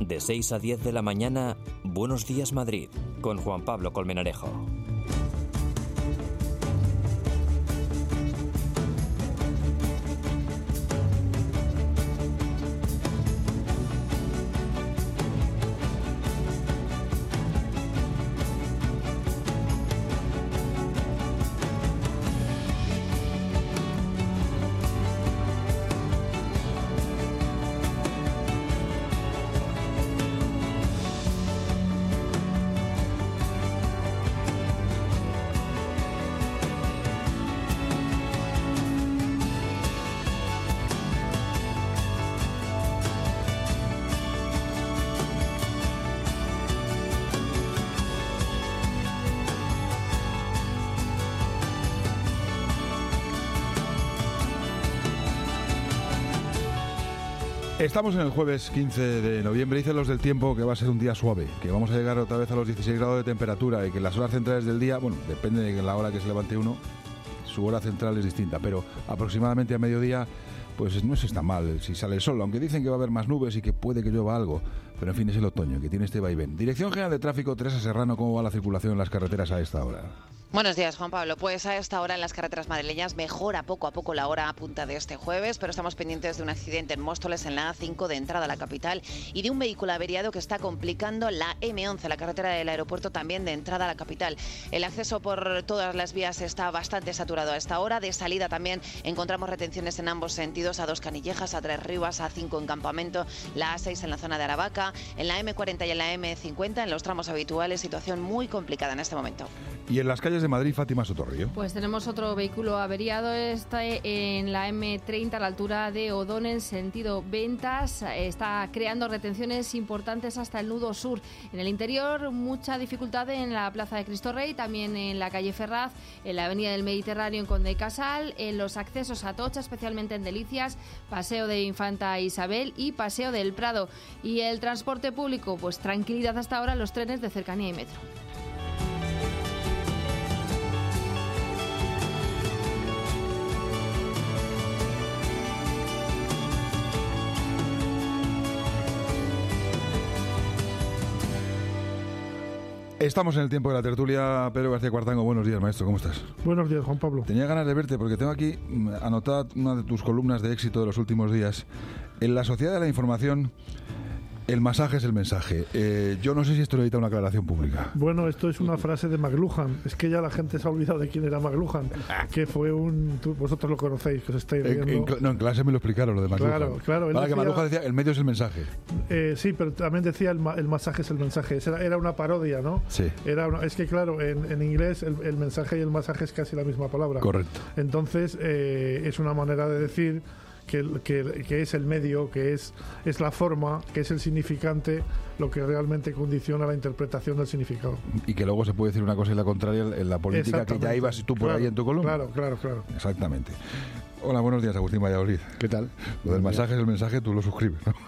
De 6 a 10 de la mañana, Buenos Días Madrid, con Juan Pablo Colmenarejo. Estamos en el jueves 15 de noviembre. Dicen los del tiempo que va a ser un día suave, que vamos a llegar otra vez a los 16 grados de temperatura y que las horas centrales del día, bueno, depende de la hora que se levante uno, su hora central es distinta, pero aproximadamente a mediodía pues no es tan mal si sale el sol, aunque dicen que va a haber más nubes y que puede que llueva algo, pero en fin, es el otoño, que tiene este vaivén. Dirección General de Tráfico, Teresa Serrano, ¿cómo va la circulación en las carreteras a esta hora? Buenos días, Juan Pablo. Pues a esta hora en las carreteras madrileñas mejora poco a poco la hora a punta de este jueves, pero estamos pendientes de un accidente en Móstoles, en la A5 de entrada a la capital, y de un vehículo averiado que está complicando la M11, la carretera del aeropuerto, también de entrada a la capital. El acceso por todas las vías está bastante saturado a esta hora. De salida también encontramos retenciones en ambos sentidos, a Dos Canillejas, a Tres Rivas, a 5 en Campamento, la A6 en la zona de Aravaca, en la M40 y en la M50, en los tramos habituales, situación muy complicada en este momento. Y en las calles de Madrid, Fátima Sotorrio. Pues tenemos otro vehículo averiado, en la M30 a la altura de Odón en sentido Ventas. Está creando retenciones importantes hasta el nudo sur. En el interior, mucha dificultad en la Plaza de Cristo Rey, también en la calle Ferraz, en la Avenida del Mediterráneo en Conde y Casal, en los accesos a Atocha, especialmente en Delicias, Paseo de Infanta Isabel y Paseo del Prado. Y el transporte público, pues tranquilidad hasta ahora, los trenes de cercanía y metro. Estamos en el tiempo de la tertulia. Pedro García Cuartango, buenos días, maestro, ¿cómo estás? Buenos días, Juan Pablo. Tenía ganas de verte porque tengo aquí anotada una de tus columnas de éxito de los últimos días. En la sociedad de la información, el masaje es el mensaje. Yo no sé si esto necesita una aclaración pública. Bueno, esto es una frase de McLuhan. Es que ya la gente se ha olvidado de quién era McLuhan, que fue vosotros lo conocéis, que os estáis riendo. En clase me lo explicaron, lo de McLuhan. Claro. Que McLuhan decía, el medio es el mensaje. Sí, pero también decía el masaje es el mensaje. Era una parodia, ¿no? Sí. Es que, claro, en inglés el mensaje y el masaje es casi la misma palabra. Correcto. Entonces, es una manera de decir que es el medio, que es la forma, que es el significante, lo que realmente condiciona la interpretación del significado. Y que luego se puede decir una cosa y la contraria en la política, que ya ibas tú por ahí en tu columna. Claro. Exactamente. Hola, buenos días, Agustín Valladolid. ¿Qué tal? Lo del masaje es el mensaje, tú lo suscribes, ¿no?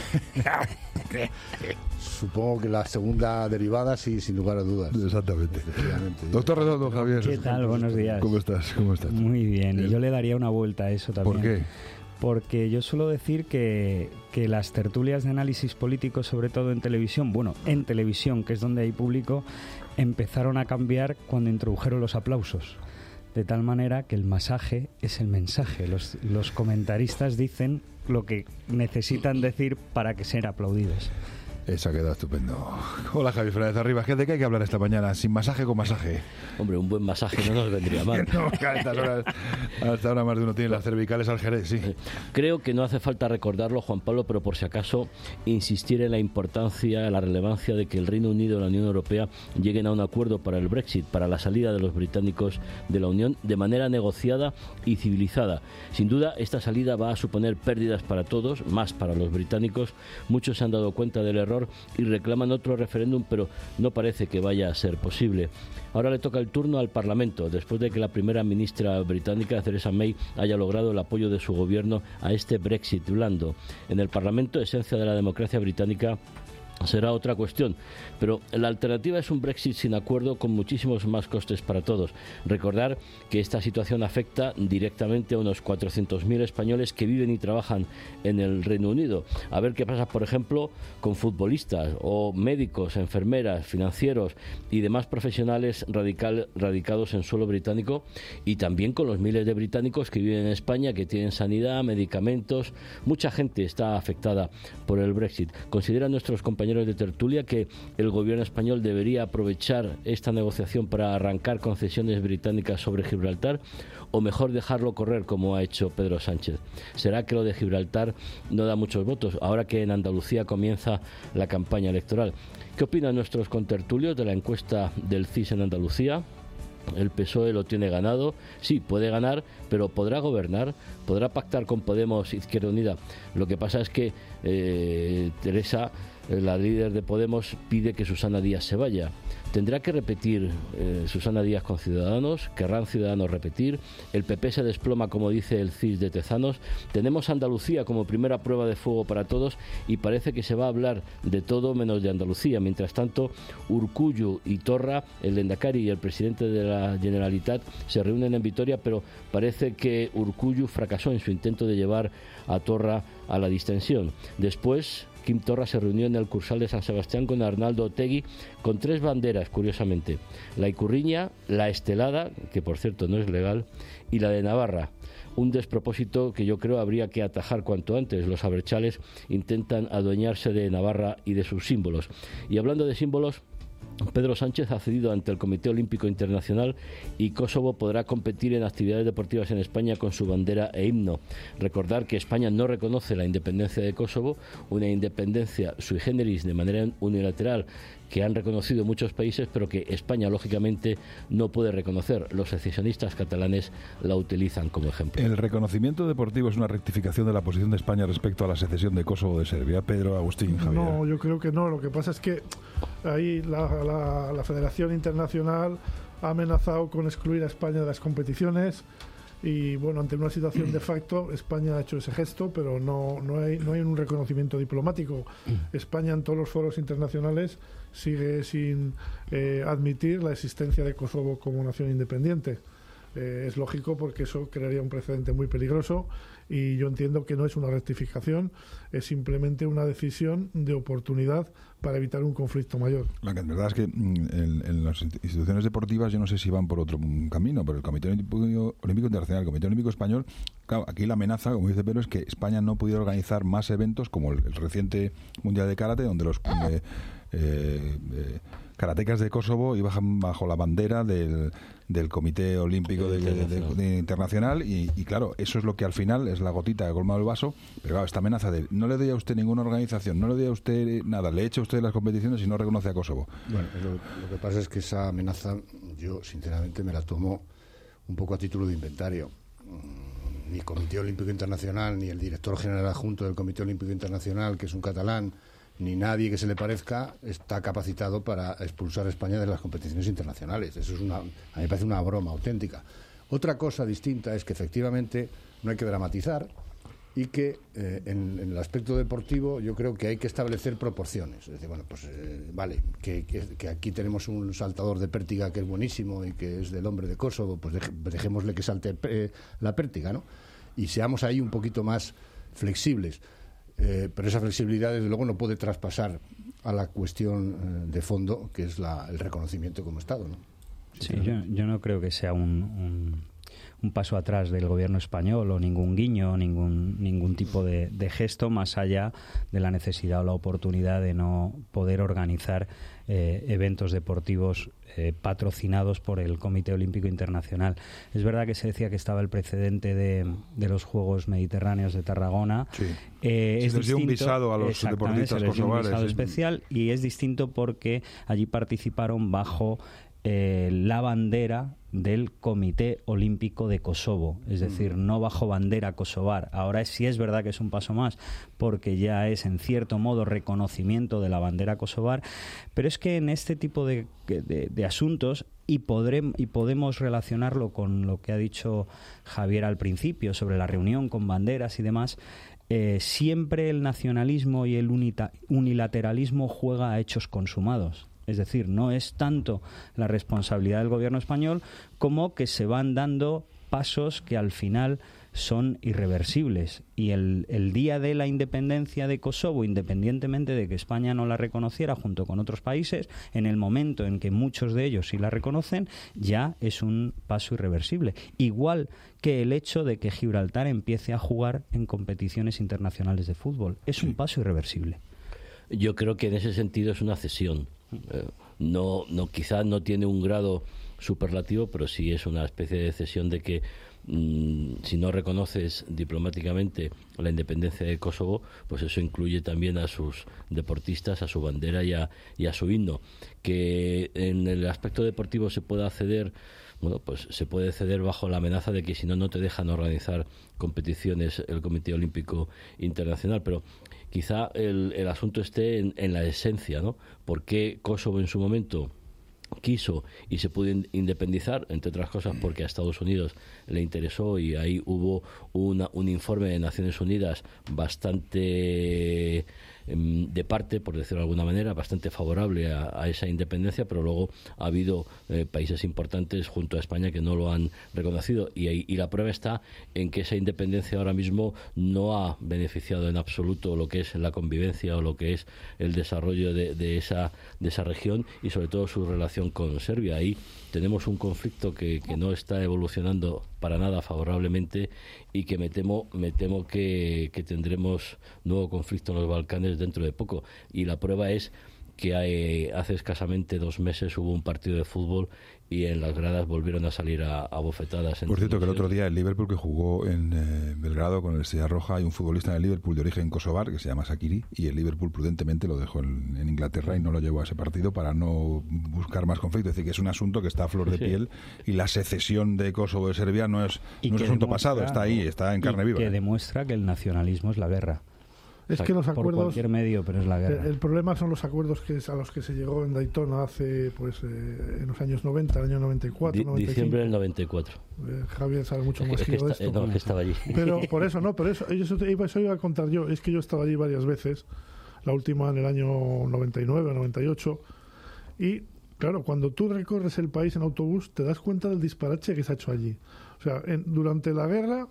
Supongo que la segunda derivada, sí, sin lugar a dudas. Exactamente. Doctor Redondo, Javier. ¿Qué tal? Buenos días. ¿Cómo estás? Muy bien. Yo le daría una vuelta a eso también. ¿Por qué? Porque yo suelo decir que las tertulias de análisis político, sobre todo en televisión, que es donde hay público, empezaron a cambiar cuando introdujeron los aplausos. De tal manera que el masaje es el mensaje. Los comentaristas dicen lo que necesitan decir para que sean aplaudidos. Eso ha quedado estupendo. Hola, Javier Fernández Arribas. ¿De qué hay que hablar esta mañana? ¿Sin masaje, con masaje? Hombre, un buen masaje no nos vendría mal. No, a estas horas, hasta ahora más de uno tiene las cervicales al jerez, sí. Creo que no hace falta recordarlo, Juan Pablo, pero por si acaso insistir en la importancia, la relevancia de que el Reino Unido y la Unión Europea lleguen a un acuerdo para el Brexit, para la salida de los británicos de la Unión, de manera negociada y civilizada. Sin duda, esta salida va a suponer pérdidas para todos, más para los británicos. Muchos se han dado cuenta del error y reclaman otro referéndum, pero no parece que vaya a ser posible. Ahora le toca el turno al Parlamento, después de que la primera ministra británica, Theresa May, haya logrado el apoyo de su gobierno a este Brexit blando. En el Parlamento, esencia de la democracia británica, será otra cuestión, pero la alternativa es un Brexit sin acuerdo con muchísimos más costes para todos. Recordar que esta situación afecta directamente a unos 400.000 españoles que viven y trabajan en el Reino Unido. A ver qué pasa, por ejemplo, con futbolistas o médicos, enfermeras, financieros y demás profesionales radicados en suelo británico, y también con los miles de británicos que viven en España, que tienen sanidad, medicamentos. Mucha gente está afectada por el Brexit. ¿Consideran nuestros compañeros de tertulia que el gobierno español debería aprovechar esta negociación para arrancar concesiones británicas sobre Gibraltar, o mejor dejarlo correr como ha hecho Pedro Sánchez? ¿Será que lo de Gibraltar no da muchos votos ahora que en Andalucía comienza la campaña electoral? ¿Qué opinan nuestros contertulios de la encuesta del CIS en Andalucía? El PSOE lo tiene ganado. Sí, puede ganar, pero ¿podrá gobernar? ¿Podrá pactar con Podemos, Izquierda Unida? Lo que pasa es que Teresa, la líder de Podemos, pide que Susana Díaz se vaya. ¿Tendrá que repetir Susana Díaz con Ciudadanos? ¿Querrán Ciudadanos repetir? ¿El PP se desploma, como dice el CIS de Tezanos? Tenemos Andalucía como primera prueba de fuego para todos y parece que se va a hablar de todo menos de Andalucía. Mientras tanto, Urkullu y Torra, el lehendakari y el presidente de la Generalitat, se reúnen en Vitoria, pero parece que Urkullu fracasó en su intento de llevar a Torra a la distensión. Después, Quim Torra se reunió en el Cursal de San Sebastián con Arnaldo Otegi, con 3 banderas, curiosamente: la icurriña, la estelada, que por cierto no es legal, y la de Navarra. Un despropósito que yo creo habría que atajar cuanto antes. Los abertzales intentan adueñarse de Navarra y de sus símbolos. Y hablando de símbolos, Pedro Sánchez ha cedido ante el Comité Olímpico Internacional y Kosovo podrá competir en actividades deportivas en España con su bandera e himno. Recordar que España no reconoce la independencia de Kosovo, una independencia sui generis de manera unilateral que han reconocido muchos países, pero que España, lógicamente, no puede reconocer. Los secesionistas catalanes la utilizan como ejemplo. ¿El reconocimiento deportivo es una rectificación de la posición de España respecto a la secesión de Kosovo de Serbia? Pedro, Agustín, Javier. No, yo creo que no. Lo que pasa es que ahí la Federación Internacional ha amenazado con excluir a España de las competiciones. Y bueno, ante una situación de facto, España ha hecho ese gesto, pero no hay un reconocimiento diplomático. España en todos los foros internacionales sigue sin admitir la existencia de Kosovo como nación independiente. Es lógico, porque eso crearía un precedente muy peligroso, y yo entiendo que no es una rectificación, es simplemente una decisión de oportunidad para evitar un conflicto mayor. La verdad es que en las instituciones deportivas yo no sé si van por otro camino, pero el Comité Olímpico Internacional, el Comité Olímpico Español, claro, aquí la amenaza, como dice Pedro, es que España no pudiera organizar más eventos como el reciente Mundial de Karate, donde los karatecas de Kosovo iban bajo la bandera del Comité Olímpico Internacional y claro, eso es lo que al final es la gotita que ha colmado el vaso. Pero claro, esta amenaza de no le doy a usted ninguna organización, no le doy a usted nada, le echa a usted las competiciones y no reconoce a Kosovo. Bueno, lo que pasa es que esa amenaza yo sinceramente me la tomo un poco a título de inventario. Ni el Comité Olímpico Internacional, ni el director general adjunto del Comité Olímpico Internacional, que es un catalán, ni nadie que se le parezca está capacitado para expulsar a España de las competiciones internacionales. Eso es a mí me parece una broma auténtica. Otra cosa distinta es que efectivamente no hay que dramatizar y que en el aspecto deportivo yo creo que hay que establecer proporciones. Es decir, bueno, pues vale, que aquí tenemos un saltador de pértiga que es buenísimo y que es del hombre de Kosovo, pues dejémosle que salte la pértiga, ¿no? Y seamos ahí un poquito más flexibles. Pero esa flexibilidad, desde luego, no puede traspasar a la cuestión de fondo, que es el reconocimiento como Estado, ¿no? Sí, yo no creo que sea un paso atrás del gobierno español o ningún guiño, ningún tipo de gesto, más allá de la necesidad o la oportunidad de no poder organizar eventos deportivos patrocinados por el Comité Olímpico Internacional. Es verdad que se decía que estaba el precedente de los Juegos Mediterráneos de Tarragona. Sí. Se les dio un visado a los deportistas kosovares. Un visado especial, y es distinto porque allí participaron bajo la bandera del Comité Olímpico de Kosovo, es decir, no bajo bandera kosovar. Ahora sí es verdad que es un paso más, porque ya es en cierto modo reconocimiento de la bandera kosovar, pero es que en este tipo de asuntos, y podemos relacionarlo con lo que ha dicho Javier al principio sobre la reunión con banderas y demás, siempre el nacionalismo y el unilateralismo juega a hechos consumados. Es decir, no es tanto la responsabilidad del gobierno español como que se van dando pasos que al final son irreversibles. Y el día de la independencia de Kosovo, independientemente de que España no la reconociera junto con otros países, en el momento en que muchos de ellos sí la reconocen, ya es un paso irreversible. Igual que el hecho de que Gibraltar empiece a jugar en competiciones internacionales de fútbol. Es un paso irreversible. Yo creo que en ese sentido es una cesión. Quizás no tiene un grado superlativo, pero sí es una especie de cesión de que si no reconoces diplomáticamente la independencia de Kosovo, pues eso incluye también a sus deportistas, a su bandera y a su himno. Que en el aspecto deportivo se pueda ceder, bueno, pues se puede ceder bajo la amenaza de que si no te dejan organizar competiciones el Comité Olímpico Internacional, pero quizá el asunto esté en la esencia, ¿no? ¿Por qué Kosovo en su momento quiso y se pudo independizar? Entre otras cosas porque a Estados Unidos le interesó, y ahí hubo un informe de Naciones Unidas bastante de parte, por decirlo de alguna manera, bastante favorable a esa independencia, pero luego ha habido países importantes junto a España que no lo han reconocido, y la prueba está en que esa independencia ahora mismo no ha beneficiado en absoluto lo que es la convivencia o lo que es el desarrollo de esa región, y sobre todo su relación con Serbia. Ahí tenemos un conflicto que no está evolucionando para nada favorablemente, y que me temo que tendremos nuevo conflicto en los Balcanes dentro de poco. Y la prueba es que hace escasamente 2 meses hubo un partido de fútbol y en las gradas volvieron a salir a bofetadas. Por cierto, que el otro día el Liverpool, que jugó en Belgrado con el Estrella Roja, hay un futbolista en el Liverpool de origen kosovar que se llama Shaqiri, y el Liverpool prudentemente lo dejó en Inglaterra y no lo llevó a ese partido para no buscar más conflicto. Es decir, que es un asunto que está a flor de piel, y la secesión de Kosovo de Serbia no es asunto pasado, está ahí, está en carne viva. Que demuestra que el nacionalismo es la guerra. Es que los acuerdos, por cualquier medio, pero es la guerra. El problema son los acuerdos a los que se llegó en Daytona hace, en los años 90, el año 94, 95. Diciembre del 94. Javier sabe mucho más que yo de esto. No, que estaba allí. Pero por eso, eso iba a contar yo. Es que yo estaba allí varias veces, la última en el año 99 o 98, y claro, cuando tú recorres el país en autobús, te das cuenta del disparate que se ha hecho allí. O sea, durante la guerra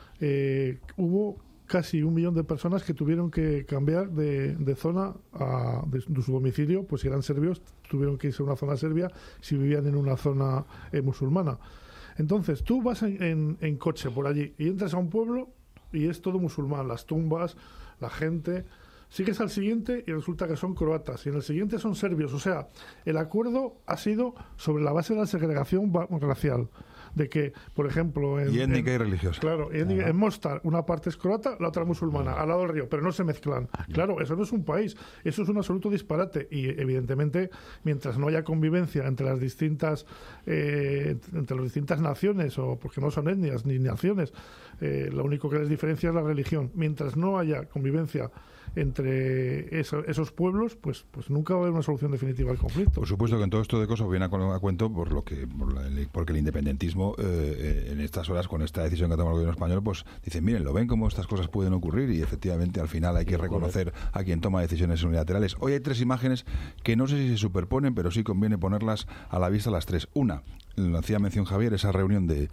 hubo casi 1 millón de personas que tuvieron que cambiar de zona de su domicilio, pues si eran serbios tuvieron que irse a una zona serbia si vivían en una zona musulmana. Entonces tú vas en coche por allí y entras a un pueblo y es todo musulmán, las tumbas, la gente. Sigues al siguiente y resulta que son croatas, y en el siguiente son serbios. O sea, el acuerdo ha sido sobre la base de la segregación racial. De que, por ejemplo... y étnica y religiosa. Claro, en Mostar una parte es croata, la otra musulmana, al lado del río, pero no se mezclan. Claro, eso no es un país, eso es un absoluto disparate. Y evidentemente, mientras no haya convivencia entre las distintas naciones, o porque no son etnias ni naciones, lo único que les diferencia es la religión. Mientras no haya convivencia entre esos pueblos, pues nunca va a haber una solución definitiva al conflicto. Por supuesto que en todo esto de Kosovo viene a cuento porque el independentismo en estas horas, con esta decisión que toma el gobierno español, pues dicen, miren, lo ven cómo estas cosas pueden ocurrir, y efectivamente al final hay que reconocer a quien toma decisiones unilaterales. Hoy hay 3 imágenes que no sé si se superponen, pero sí conviene ponerlas a la vista las 3. Una, lo hacía mención Javier, esa reunión de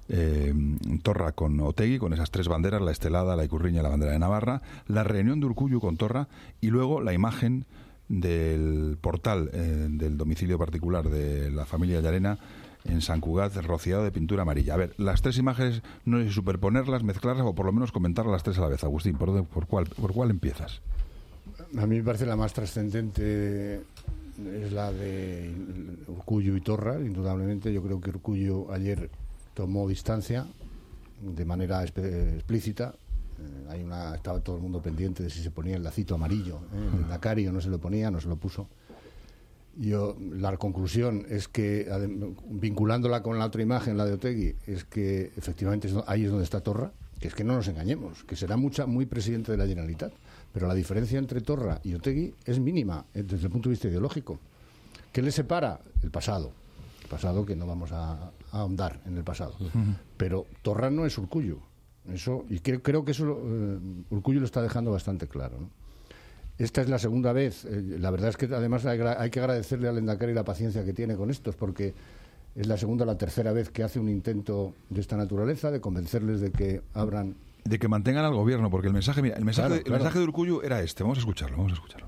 Torra con Otegi, con esas 3 banderas, la estelada, la icurriña y la bandera de Navarra, la reunión de Urkullu con Torra, y luego la imagen del portal del domicilio particular de la familia Llarena en Sant Cugat, rociado de pintura amarilla. A ver, las 3 imágenes, no sé si superponerlas, mezclarlas o por lo menos comentarlas las 3 a la vez. Agustín, ¿por cuál empiezas? A mí me parece la más trascendente es la de Urkullu y Torra, indudablemente. Yo creo que Urkullu ayer tomó distancia de manera explícita. Estaba todo el mundo pendiente de si se ponía el lacito amarillo. El lacario no se lo ponía, no se lo puso. La conclusión es que, vinculándola con la otra imagen, la de Otegi, es que efectivamente ahí es donde está Torra, que es que no nos engañemos, que será muy presidente de la Generalitat, pero la diferencia entre Torra y Otegi es mínima desde el punto de vista ideológico. ¿Qué le separa? El pasado que no vamos a ahondar en el pasado. Pero Torra no es Urkullu, eso, y creo que eso Urkullu lo está dejando bastante claro, ¿no? Esta es la segunda vez. La verdad es que además hay que agradecerle al Lehendakari la paciencia que tiene con estos, porque es la segunda o la tercera vez que hace un intento de esta naturaleza, de convencerles de que abran... De que mantengan al gobierno, porque el mensaje Claro. de Urkullu era este. Vamos a escucharlo.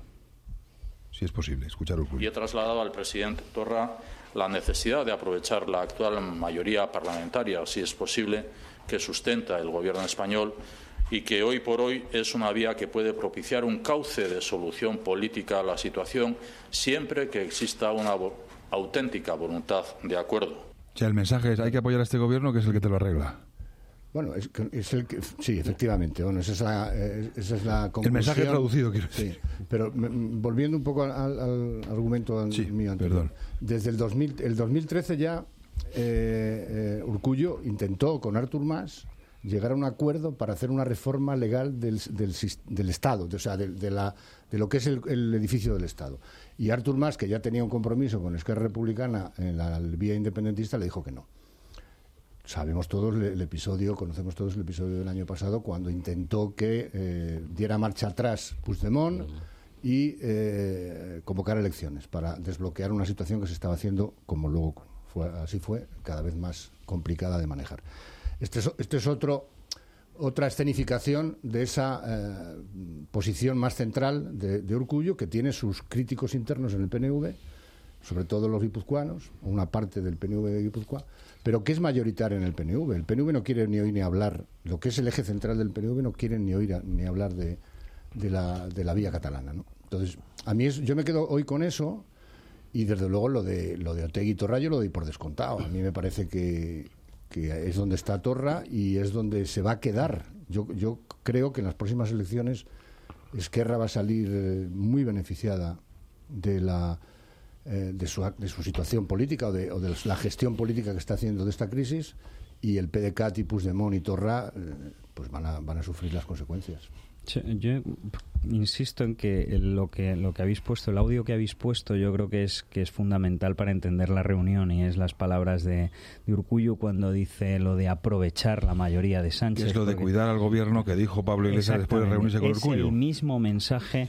Si es posible, escuchar Urkullu. Y he trasladado al presidente Torra la necesidad de aprovechar la actual mayoría parlamentaria, si es posible, que sustenta el gobierno español, y que hoy por hoy es una vía que puede propiciar un cauce de solución política a la situación siempre que exista una auténtica voluntad de acuerdo. O sea, el mensaje es: hay que apoyar a este gobierno, que es el que te lo arregla. Bueno, es el que... Sí, efectivamente. Bueno, esa es la conclusión. El mensaje traducido, quiero decir. Sí, pero volviendo un poco al argumento mío anterior. Perdón. Desde el 2013 ya Urkullu intentó con Artur Mas llegar a un acuerdo para hacer una reforma legal del Estado, o sea, de lo que es el edificio del Estado. Y Artur Mas, que ya tenía un compromiso con Esquerra Republicana en la vía independentista, le dijo que no. Sabemos todos conocemos todos el episodio del año pasado, cuando intentó que diera marcha atrás Puigdemont y convocar elecciones para desbloquear una situación que se estaba haciendo, como luego así fue, cada vez más complicada de manejar. Este es otra escenificación de esa posición más central de Urkullu, que tiene sus críticos internos en el PNV, sobre todo los guipuzcoanos, una parte del PNV de Guipúzcoa, pero que es mayoritaria en el PNV. El PNV no quiere ni oír ni hablar, lo que es el eje central del PNV no quiere ni oír ni hablar de la vía catalana, ¿no? Entonces, yo me quedo hoy con eso, y desde luego lo de Otegi y Torra yo lo doy por descontado. A mí me parece que es donde está Torra y es donde se va a quedar. Yo creo que en las próximas elecciones Esquerra va a salir muy beneficiada de su situación política o de la gestión política que está haciendo de esta crisis, y el PDeCAT y Puigdemont y Torra pues van a sufrir las consecuencias. Yo insisto en que lo que habéis puesto, el audio que habéis puesto, yo creo que es fundamental para entender la reunión, y es las palabras de Urkullu cuando dice lo de aprovechar la mayoría de Sánchez. Que es lo de cuidar al gobierno que dijo Pablo Iglesias después de reunirse con Urkullu. Es el mismo mensaje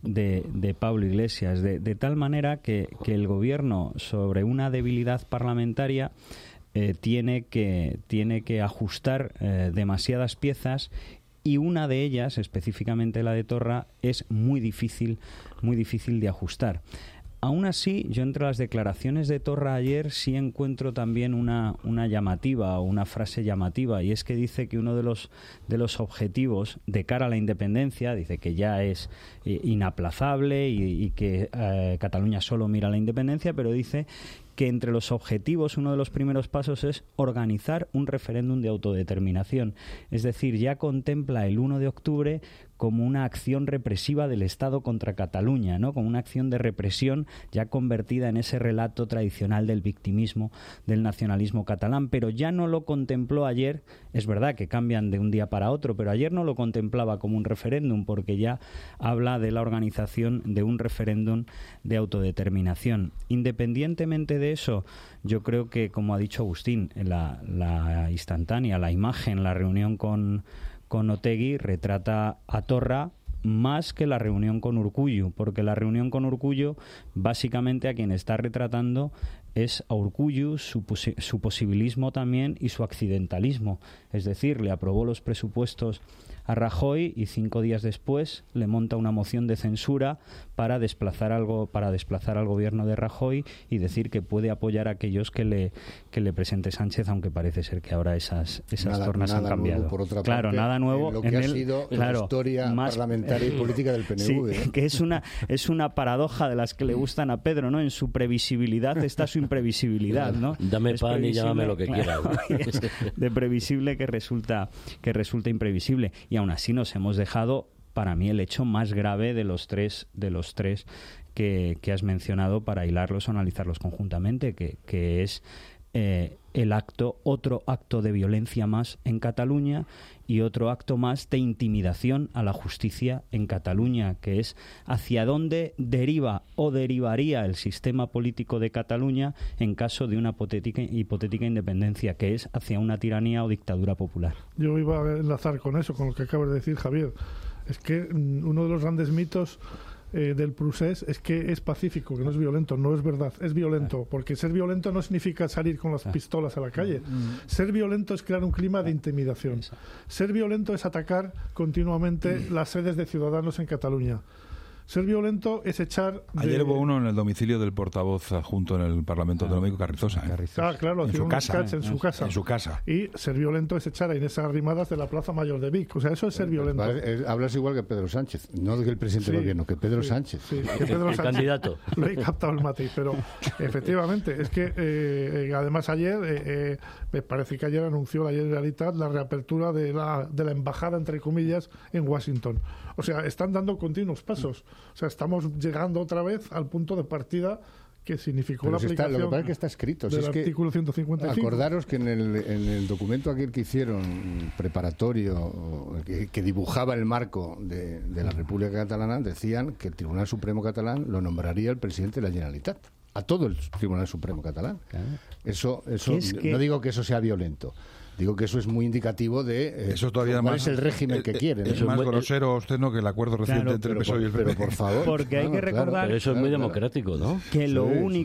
de Pablo Iglesias, de tal manera que el gobierno, sobre una debilidad parlamentaria, tiene que ajustar demasiadas piezas, y una de ellas, específicamente la de Torra, es muy difícil de ajustar. Aún así, yo entre las declaraciones de Torra ayer sí encuentro también una llamativa, o una frase llamativa, y es que dice que uno de los objetivos de cara a la independencia, dice que ya es inaplazable y que Cataluña solo mira a la independencia, pero dice que entre los objetivos, uno de los primeros pasos es organizar un referéndum de autodeterminación. Es decir, ya contempla el 1 de octubre como una acción represiva del Estado contra Cataluña, ¿no? Como una acción de represión ya convertida en ese relato tradicional del victimismo del nacionalismo catalán. Pero ya no lo contempló ayer. Es verdad que cambian de un día para otro, pero ayer no lo contemplaba como un referéndum, porque ya habla de la organización de un referéndum de autodeterminación. Independientemente de eso, yo creo que, como ha dicho Agustín, la instantánea, la imagen, la reunión con Otegi retrata a Torra más que la reunión con Urkullu, porque la reunión con Urkullu básicamente a quien está retratando es a Urkullu, su posibilismo también y su accidentalismo. Es decir, le aprobó los presupuestos a Rajoy y 5 días después le monta una moción de censura para desplazar al gobierno de Rajoy y decir que puede apoyar a aquellos que le presente Sánchez, aunque parece ser que ahora esas tornas han cambiado. Nuevo, por otra claro, parte, nada nuevo en lo que ha sido la historia parlamentaria y política del PNV. Sí, que es una paradoja de las que le gustan a Pedro, ¿no? En su previsibilidad está su imprevisibilidad, ¿no? Dame pan y llámame lo que quieras. De previsible que resulta imprevisible. Y aún así nos hemos dejado para mí el hecho más grave de los tres que has mencionado para hilarlos o analizarlos conjuntamente, que es otro acto de violencia más en Cataluña y otro acto más de intimidación a la justicia en Cataluña, que es hacia dónde deriva o derivaría el sistema político de Cataluña en caso de una hipotética independencia, que es hacia una tiranía o dictadura popular. Yo iba a enlazar con eso, con lo que acabas de decir, Javier. Es que uno de los grandes mitos del procés es que es pacífico, que no es violento. No es verdad, es violento, porque ser violento no significa salir con las pistolas a la calle. Ser violento es crear un clima de intimidación. Ser violento es atacar continuamente las sedes de Ciudadanos en Cataluña. Ser violento es echar... Ayer hubo uno en el domicilio del portavoz adjunto en el Parlamento Autonómico, Carrizosa. Claro, en su casa. En su casa. Y ser violento es echar a Inés Arrimadas de la Plaza Mayor de Vic. O sea, eso es ser violento. Hablas igual que Pedro Sánchez. No que el presidente del gobierno, que Pedro Sánchez. Sí, que Pedro Sánchez. Candidato. Lo he captado el matiz, pero efectivamente, es que además ayer, me parece que ayer anunció la Generalitat la reapertura de la embajada, entre comillas, en Washington. O sea, están dando continuos pasos. O sea, estamos llegando otra vez al punto de partida que significó la aplicación lo que pasa es que está escrito. del artículo 155. Acordaros que en el documento aquel que hicieron preparatorio, que dibujaba el marco de la República Catalana, decían que el Tribunal Supremo Catalán lo nombraría el presidente de la Generalitat. A todo el Tribunal Supremo Catalán. Claro. Eso no digo que eso sea violento. Digo que eso es muy indicativo de cuál es el régimen que quieren. Eso es más grosero, usted, ¿no?, que el acuerdo reciente entre el PSOE y el PP. Pero por favor. Porque hay que recordar pero eso es muy democrático, ¿no? Que lo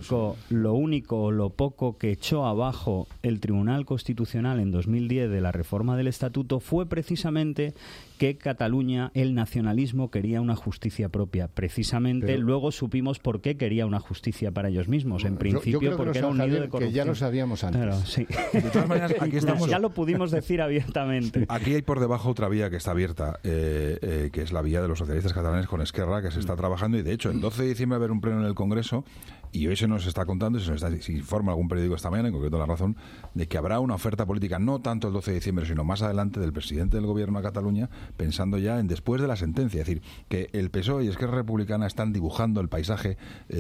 único, lo poco que echó abajo el Tribunal Constitucional en 2010 de la reforma del Estatuto fue precisamente que Cataluña, el nacionalismo, quería una justicia propia. Precisamente luego supimos por qué quería una justicia para ellos mismos. En principio porque era un nido de corrupción. Que ya lo sabíamos antes. Claro, sí. De todas maneras, aquí estamos... Ya lo pudimos decir abiertamente. Aquí hay por debajo otra vía que está abierta, que es la vía de los socialistas catalanes con Esquerra, que se está trabajando, y de hecho el 12 de diciembre va a haber un pleno en el Congreso, y hoy se nos está contando, se informa algún periódico esta mañana, en concreto La Razón, de que habrá una oferta política, no tanto el 12 de diciembre, sino más adelante, del presidente del gobierno de Cataluña, pensando ya en después de la sentencia. Es decir, que el PSOE y Esquerra Republicana están dibujando el paisaje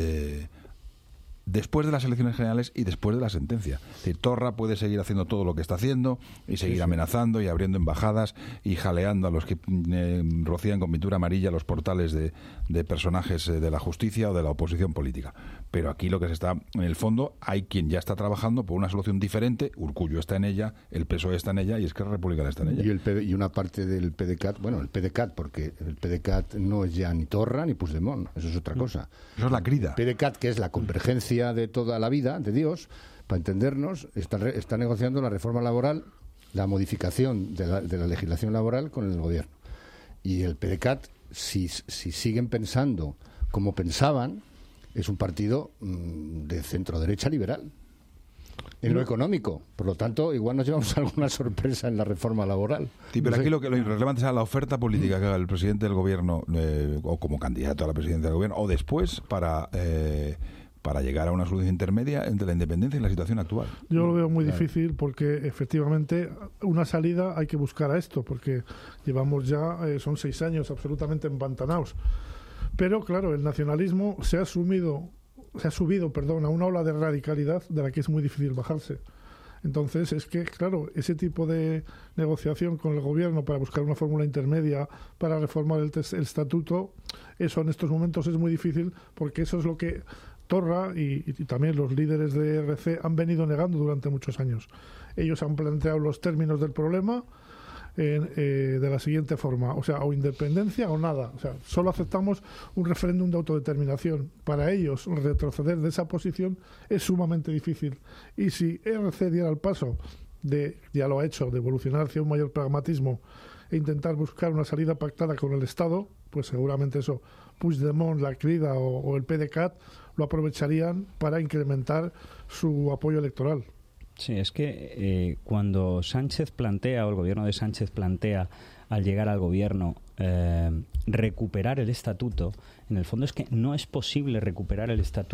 después de las elecciones generales y después de la sentencia. Es decir, Torra puede seguir haciendo todo lo que está haciendo y seguir amenazando y abriendo embajadas y jaleando a los que rocían con pintura amarilla los portales de personajes de la justicia o de la oposición política. Pero aquí lo que se está, en el fondo, hay quien ya está trabajando por una solución diferente. Urkullu está en ella, el PSOE está en ella y Esquerra Republicana está en ella. Y una parte del PDeCAT, porque el PDeCAT no es ya ni Torra ni Puigdemont, eso es otra cosa. Eso es la crida. El PDeCAT, que es la convergencia de toda la vida de Dios, para entendernos, está negociando la reforma laboral, la modificación de la legislación laboral con el gobierno. Y el PDeCAT, si siguen pensando como pensaban, es un partido de centro-derecha liberal en lo económico. Por lo tanto, igual nos llevamos alguna sorpresa en la reforma laboral. Sí, pero aquí lo irrelevante es la oferta política que haga el presidente del gobierno, o como candidato a la presidencia del gobierno, o después para llegar a una solución intermedia entre la independencia y la situación actual. Yo lo veo muy difícil, porque efectivamente una salida hay que buscar a esto, porque llevamos ya, son 6 años absolutamente empantanados. Pero claro, el nacionalismo se ha subido a una ola de radicalidad de la que es muy difícil bajarse. Entonces, es que, claro, ese tipo de negociación con el gobierno para buscar una fórmula intermedia para reformar el estatuto, eso en estos momentos es muy difícil, porque eso es lo que Torra y también los líderes de ERC han venido negando durante muchos años. Ellos han planteado los términos del problema de la siguiente forma: o sea, o independencia o nada. O sea, solo aceptamos un referéndum de autodeterminación. Para ellos, retroceder de esa posición es sumamente difícil. Y si ERC diera el paso ya lo ha hecho, de evolucionar hacia un mayor pragmatismo e intentar buscar una salida pactada con el Estado, pues seguramente eso, Puigdemont, la Crida o el PDeCAT lo aprovecharían para incrementar su apoyo electoral. Sí, es que cuando Sánchez plantea, o el gobierno de Sánchez plantea, al llegar al gobierno, recuperar el estatuto, en el fondo es que no es posible recuperar el estatuto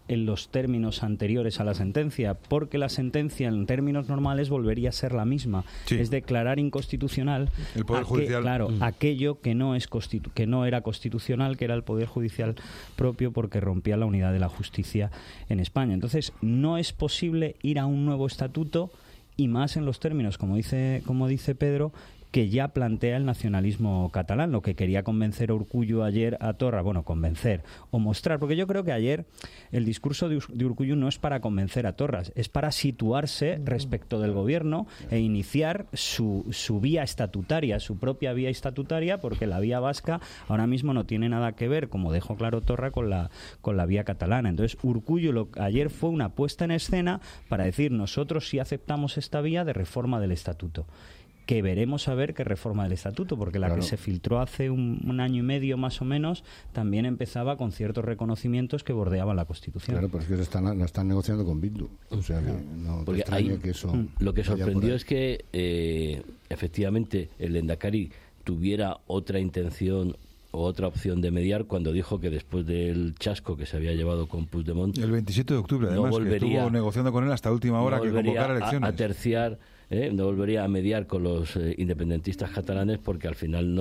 en los términos anteriores a la sentencia, porque la sentencia en términos normales volvería a ser la misma, es declarar inconstitucional el Poder Judicial. Aquello que no era constitucional, que era el Poder Judicial propio, porque rompía la unidad de la justicia en España. Entonces, no es posible ir a un nuevo estatuto, y más en los términos, como dice Pedro, que ya plantea el nacionalismo catalán, lo que quería convencer a Urkullu ayer a Torra, bueno, convencer o mostrar, porque yo creo que ayer el discurso de Urkullu no es para convencer a Torras, es para situarse respecto del gobierno e iniciar su vía estatutaria, su propia vía estatutaria, porque la vía vasca ahora mismo no tiene nada que ver, como dejó claro Torra, con la vía catalana. Entonces Urkullu ayer fue una puesta en escena para decir: nosotros sí aceptamos esta vía de reforma del estatuto, que veremos a ver qué reforma del estatuto, porque la que se filtró hace un año y medio más o menos también empezaba con ciertos reconocimientos que bordeaban la Constitución. Claro, pero es que la están negociando con Bildu. O sea, que no te extraña que eso... Lo que sorprendió es que efectivamente el Lehendakari tuviera otra intención o otra opción de mediar, cuando dijo que después del chasco que se había llevado con Puigdemont, el 27 de octubre, además, que estuvo negociando con él hasta última hora que convocara elecciones. A terciar, no volvería a mediar con los independentistas catalanes, porque al final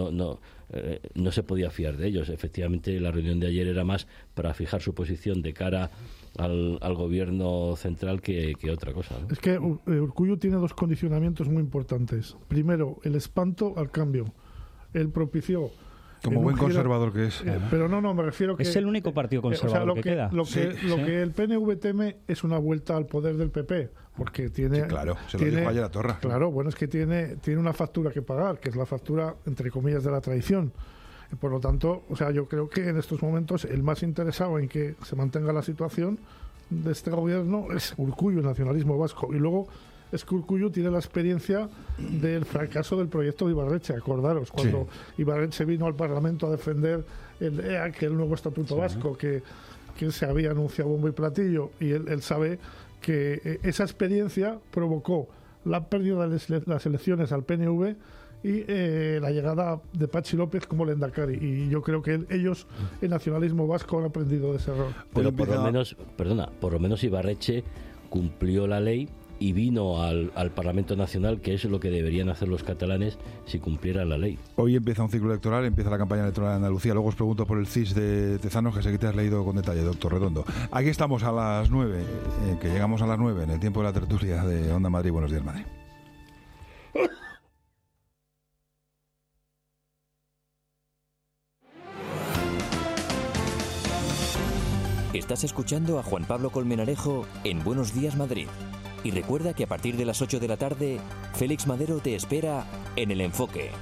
no se podía fiar de ellos. Efectivamente, la reunión de ayer era más para fijar su posición de cara al gobierno central que otra cosa, ¿no? Es que Urkullu tiene dos condicionamientos muy importantes. Primero, el espanto al cambio. Él propició... Como buen conservador que es. Pero no, me refiero que... Es el único partido conservador que queda. Lo que el PNV teme es una vuelta al poder del PP, porque tiene... Sí, claro, se lo dijo ayer a Torra. Claro, bueno, es que tiene una factura que pagar, que es la factura, entre comillas, de la traición. Por lo tanto, o sea, yo creo que en estos momentos el más interesado en que se mantenga la situación de este gobierno es Urkullu, el nacionalismo vasco. Y luego... es que Urkullu tiene la experiencia del fracaso del proyecto de Ibarretxe. Acordaros, cuando Ibarretxe vino al Parlamento a defender el EA, que el nuevo estatuto vasco, que se había anunciado bombo y platillo, y él sabe que esa experiencia provocó la pérdida de las elecciones al PNV y la llegada de Patxi López como Lehendakari. Y yo creo que ellos, el nacionalismo vasco, han aprendido de ese error. Pero por lo menos Ibarretxe cumplió la ley y vino al Parlamento Nacional, que es lo que deberían hacer los catalanes si cumplieran la ley. Hoy empieza un ciclo electoral, empieza la campaña electoral en Andalucía. Luego os pregunto por el CIS de Tezanos, que sé que te has leído con detalle, doctor Redondo. Aquí estamos a las 9, que llegamos a las 9 en el tiempo de la tertulia de Onda Madrid. Buenos días, Madrid. Estás escuchando a Juan Pablo Colmenarejo en Buenos Días, Madrid. Y recuerda que a partir de las 8 de la tarde, Félix Madero te espera en El Enfoque.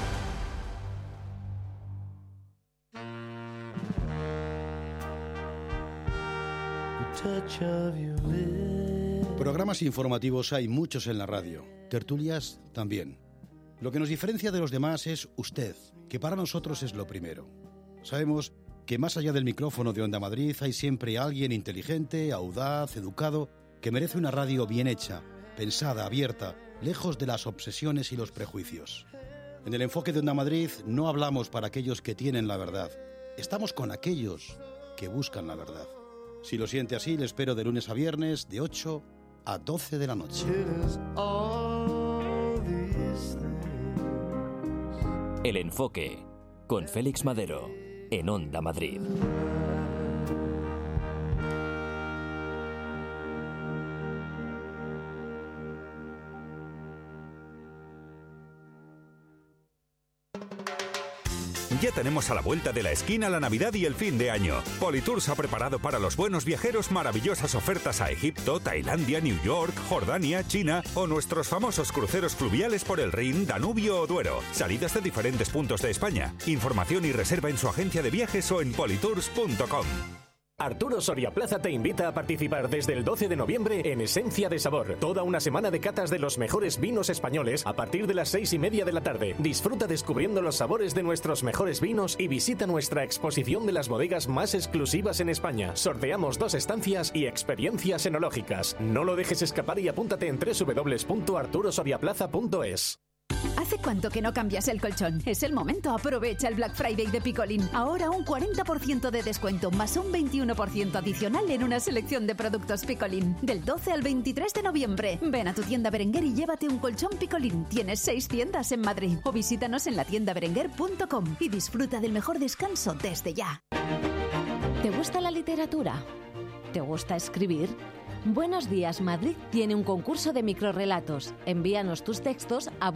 Programas informativos hay muchos en la radio, tertulias también. Lo que nos diferencia de los demás es usted, que para nosotros es lo primero. Sabemos que más allá del micrófono de Onda Madrid hay siempre alguien inteligente, audaz, educado, que merece una radio bien hecha, pensada, abierta, lejos de las obsesiones y los prejuicios. En El Enfoque de Onda Madrid no hablamos para aquellos que tienen la verdad. Estamos con aquellos que buscan la verdad. Si lo siente así, le espero de lunes a viernes, de 8 a 12 de la noche. El Enfoque, con Félix Madero, en Onda Madrid. Ya tenemos a la vuelta de la esquina la Navidad y el fin de año. Politours ha preparado para los buenos viajeros maravillosas ofertas a Egipto, Tailandia, New York, Jordania, China o nuestros famosos cruceros fluviales por el Rin, Danubio o Duero. Salidas de diferentes puntos de España. Información y reserva en su agencia de viajes o en politours.com. Arturo Soria Plaza te invita a participar desde el 12 de noviembre en Esencia de Sabor. Toda una semana de catas de los mejores vinos españoles a partir de las 6:30 de la tarde. Disfruta descubriendo los sabores de nuestros mejores vinos y visita nuestra exposición de las bodegas más exclusivas en España. Sorteamos 2 estancias y experiencias enológicas. No lo dejes escapar y apúntate en www.arturosoriaplaza.es. ¿Hace cuánto que no cambias el colchón? Es el momento. Aprovecha el Black Friday de Picolín. Ahora un 40% de descuento más un 21% adicional en una selección de productos Picolín. Del 12 al 23 de noviembre. Ven a tu tienda Berenguer y llévate un colchón Picolín. Tienes 6 tiendas en Madrid. O visítanos en latiendaberenguer.com y disfruta del mejor descanso desde ya. ¿Te gusta la literatura? ¿Te gusta escribir? Buenos Días Madrid tiene un concurso de microrrelatos. Envíanos tus textos a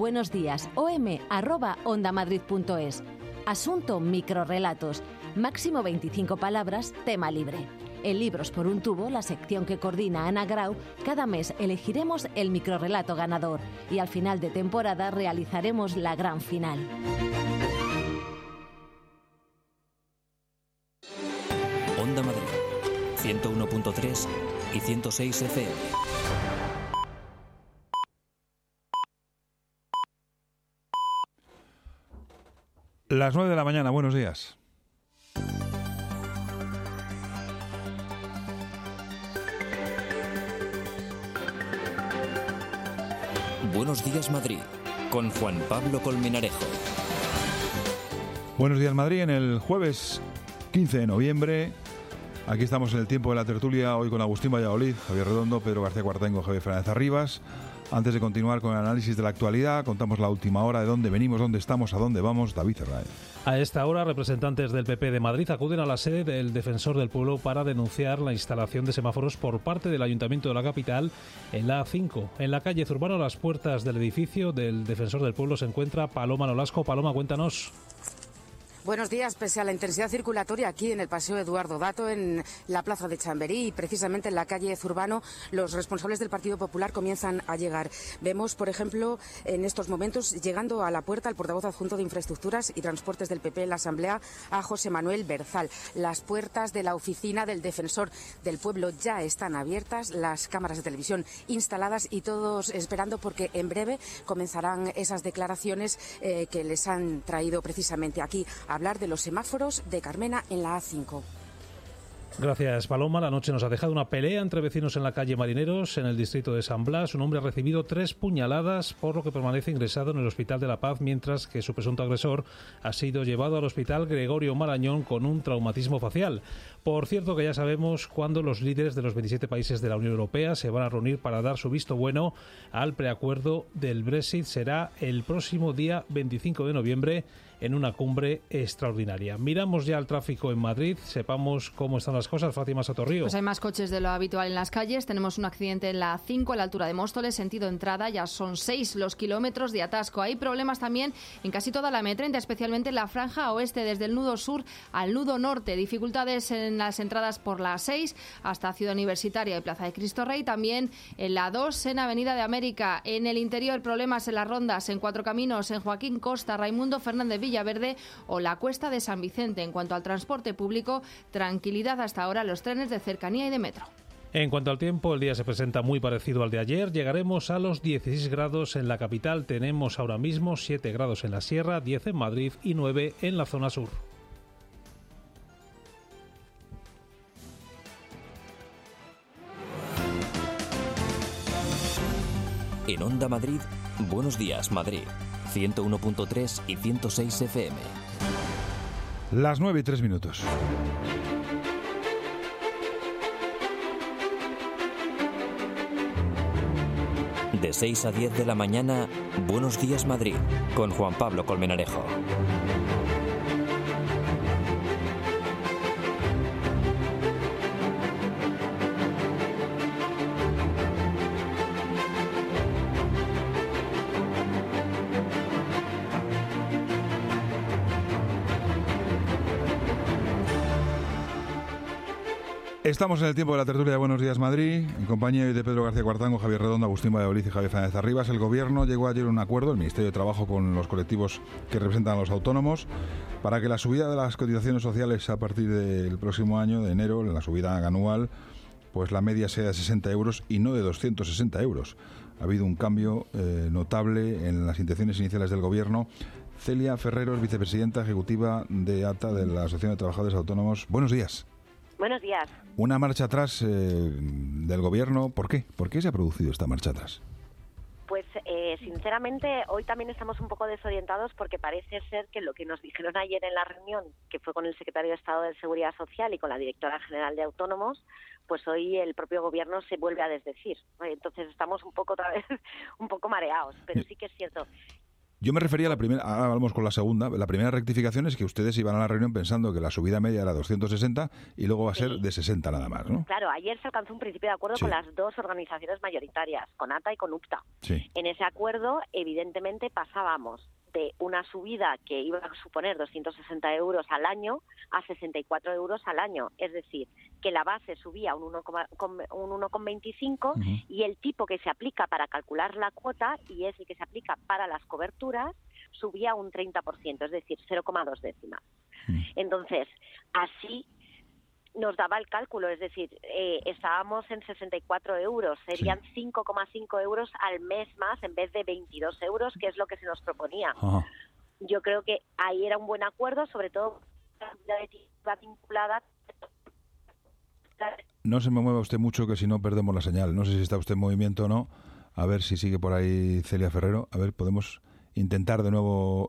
buenosdias.om@ondamadrid.es. Asunto: microrrelatos. Máximo 25 palabras, tema libre. En Libros por un tubo, la sección que coordina Ana Grau, cada mes elegiremos el microrrelato ganador y al final de temporada realizaremos la gran final. Onda Madrid, 101.3 y 106 FM. Las 9 de la mañana, buenos días. Buenos días Madrid, con Juan Pablo Colmenarejo. Buenos días Madrid, en el jueves 15 de noviembre. Aquí estamos en el tiempo de la tertulia, hoy con Agustín Valladolid, Javier Redondo, Pedro García Cuartango, Javier Fernández Arribas. Antes de continuar con el análisis de la actualidad, contamos la última hora de dónde venimos, dónde estamos, a dónde vamos. David Herráez. A esta hora, representantes del PP de Madrid acuden a la sede del Defensor del Pueblo para denunciar la instalación de semáforos por parte del Ayuntamiento de la capital en la A5. En la calle Zurbano, a las puertas del edificio del Defensor del Pueblo, se encuentra Paloma Nolasco. Paloma, cuéntanos. Buenos días. Pese a la intensidad circulatoria aquí en el Paseo Eduardo Dato, en la Plaza de Chamberí y precisamente en la calle Zurbano, los responsables del Partido Popular comienzan a llegar. Vemos, por ejemplo, en estos momentos llegando a la puerta el portavoz adjunto de Infraestructuras y Transportes del PP en la Asamblea, a José Manuel Berzal. Las puertas de la oficina del Defensor del Pueblo ya están abiertas, las cámaras de televisión instaladas y todos esperando porque en breve comenzarán esas declaraciones que les han traído precisamente aquí a hablar de los semáforos de Carmena en la A5. Gracias, Paloma. La noche nos ha dejado una pelea entre vecinos en la calle Marineros, en el distrito de San Blas. Un hombre ha recibido 3 puñaladas, por lo que permanece ingresado en el Hospital de la Paz, mientras que su presunto agresor ha sido llevado al Hospital Gregorio Marañón con un traumatismo facial. Por cierto, que ya sabemos cuándo los líderes de los 27 países de la Unión Europea se van a reunir para dar su visto bueno al preacuerdo del Brexit. Será el próximo día 25 de noviembre en una cumbre extraordinaria. Miramos ya el tráfico en Madrid, sepamos cómo están las cosas. Fátima Sotorrío. Pues hay más coches de lo habitual en las calles. Tenemos un accidente en la A5 a la altura de Móstoles, sentido entrada. Ya son 6 los kilómetros de atasco. Hay problemas también en casi toda la M30, especialmente en la franja oeste, desde el nudo sur al nudo norte. Dificultades en las entradas por la A6 hasta Ciudad Universitaria y Plaza de Cristo Rey. También en la A2 en Avenida de América. En el interior, problemas en las rondas, en Cuatro Caminos, en Joaquín Costa, Raimundo Fernández Villaverde o la Cuesta de San Vicente. En cuanto al transporte público, tranquilidad hasta ahora los trenes de cercanía y de metro. En cuanto al tiempo, el día se presenta muy parecido al de ayer. Llegaremos a los 16 grados en la capital. Tenemos ahora mismo 7 grados en la sierra, 10 en Madrid y 9 en la zona sur. En Onda Madrid, Buenos Días Madrid, 101.3 y 106 FM. Las 9 y 3 minutos. De 6 a 10 de la mañana, Buenos Días Madrid, con Juan Pablo Colmenarejo. Estamos en el tiempo de la tertulia de Buenos Días Madrid, en compañía de Pedro García Cuartango, Javier Redondo, Agustín Valladolid y Javier Fernández Arribas. El Gobierno llegó ayer a un acuerdo, el Ministerio de Trabajo, con los colectivos que representan a los autónomos, para que la subida de las cotizaciones sociales a partir del próximo año, de enero, la subida anual, pues la media sea de 60 euros y no de 260 euros. Ha habido un cambio notable en las intenciones iniciales del Gobierno. Celia Ferreros, vicepresidenta ejecutiva de ATA, de la Asociación de Trabajadores Autónomos. Buenos días. Buenos días. Una marcha atrás del Gobierno. ¿Por qué? ¿Por qué se ha producido esta marcha atrás? Pues Sinceramente, hoy también estamos un poco desorientados porque parece ser que lo que nos dijeron ayer en la reunión, que fue con el secretario de Estado de Seguridad Social y con la directora general de Autónomos, pues hoy el propio gobierno se vuelve a desdecir. Entonces estamos un poco otra vez un poco mareados, pero sí que es cierto. Yo me refería a la primera, ahora vamos con la segunda. La primera rectificación es que ustedes iban a la reunión pensando que la subida media era 260 y luego va a ser de 60 nada más, ¿no? Claro, ayer se alcanzó un principio de acuerdo con las dos organizaciones mayoritarias, con ATA y con UPTA. Sí. En ese acuerdo, evidentemente, pasábamos de una subida que iba a suponer 260 euros al año a 64 euros al año. Es decir, que la base subía un 1,25 y el tipo que se aplica para calcular la cuota, y es el que se aplica para las coberturas, subía un 30%, es decir, 0,2 décimas. Entonces, así nos daba el cálculo, es decir, estábamos en 64 euros, serían 5,5 euros al mes más en vez de 22 euros, que es lo que se nos proponía. Ajá. Yo creo que ahí era un buen acuerdo, sobre todo la vinculada. No se me mueva usted mucho, que si no perdemos la señal. No sé si está usted en movimiento o no. A ver si sigue por ahí Celia Ferrero. A ver, podemos intentar de nuevo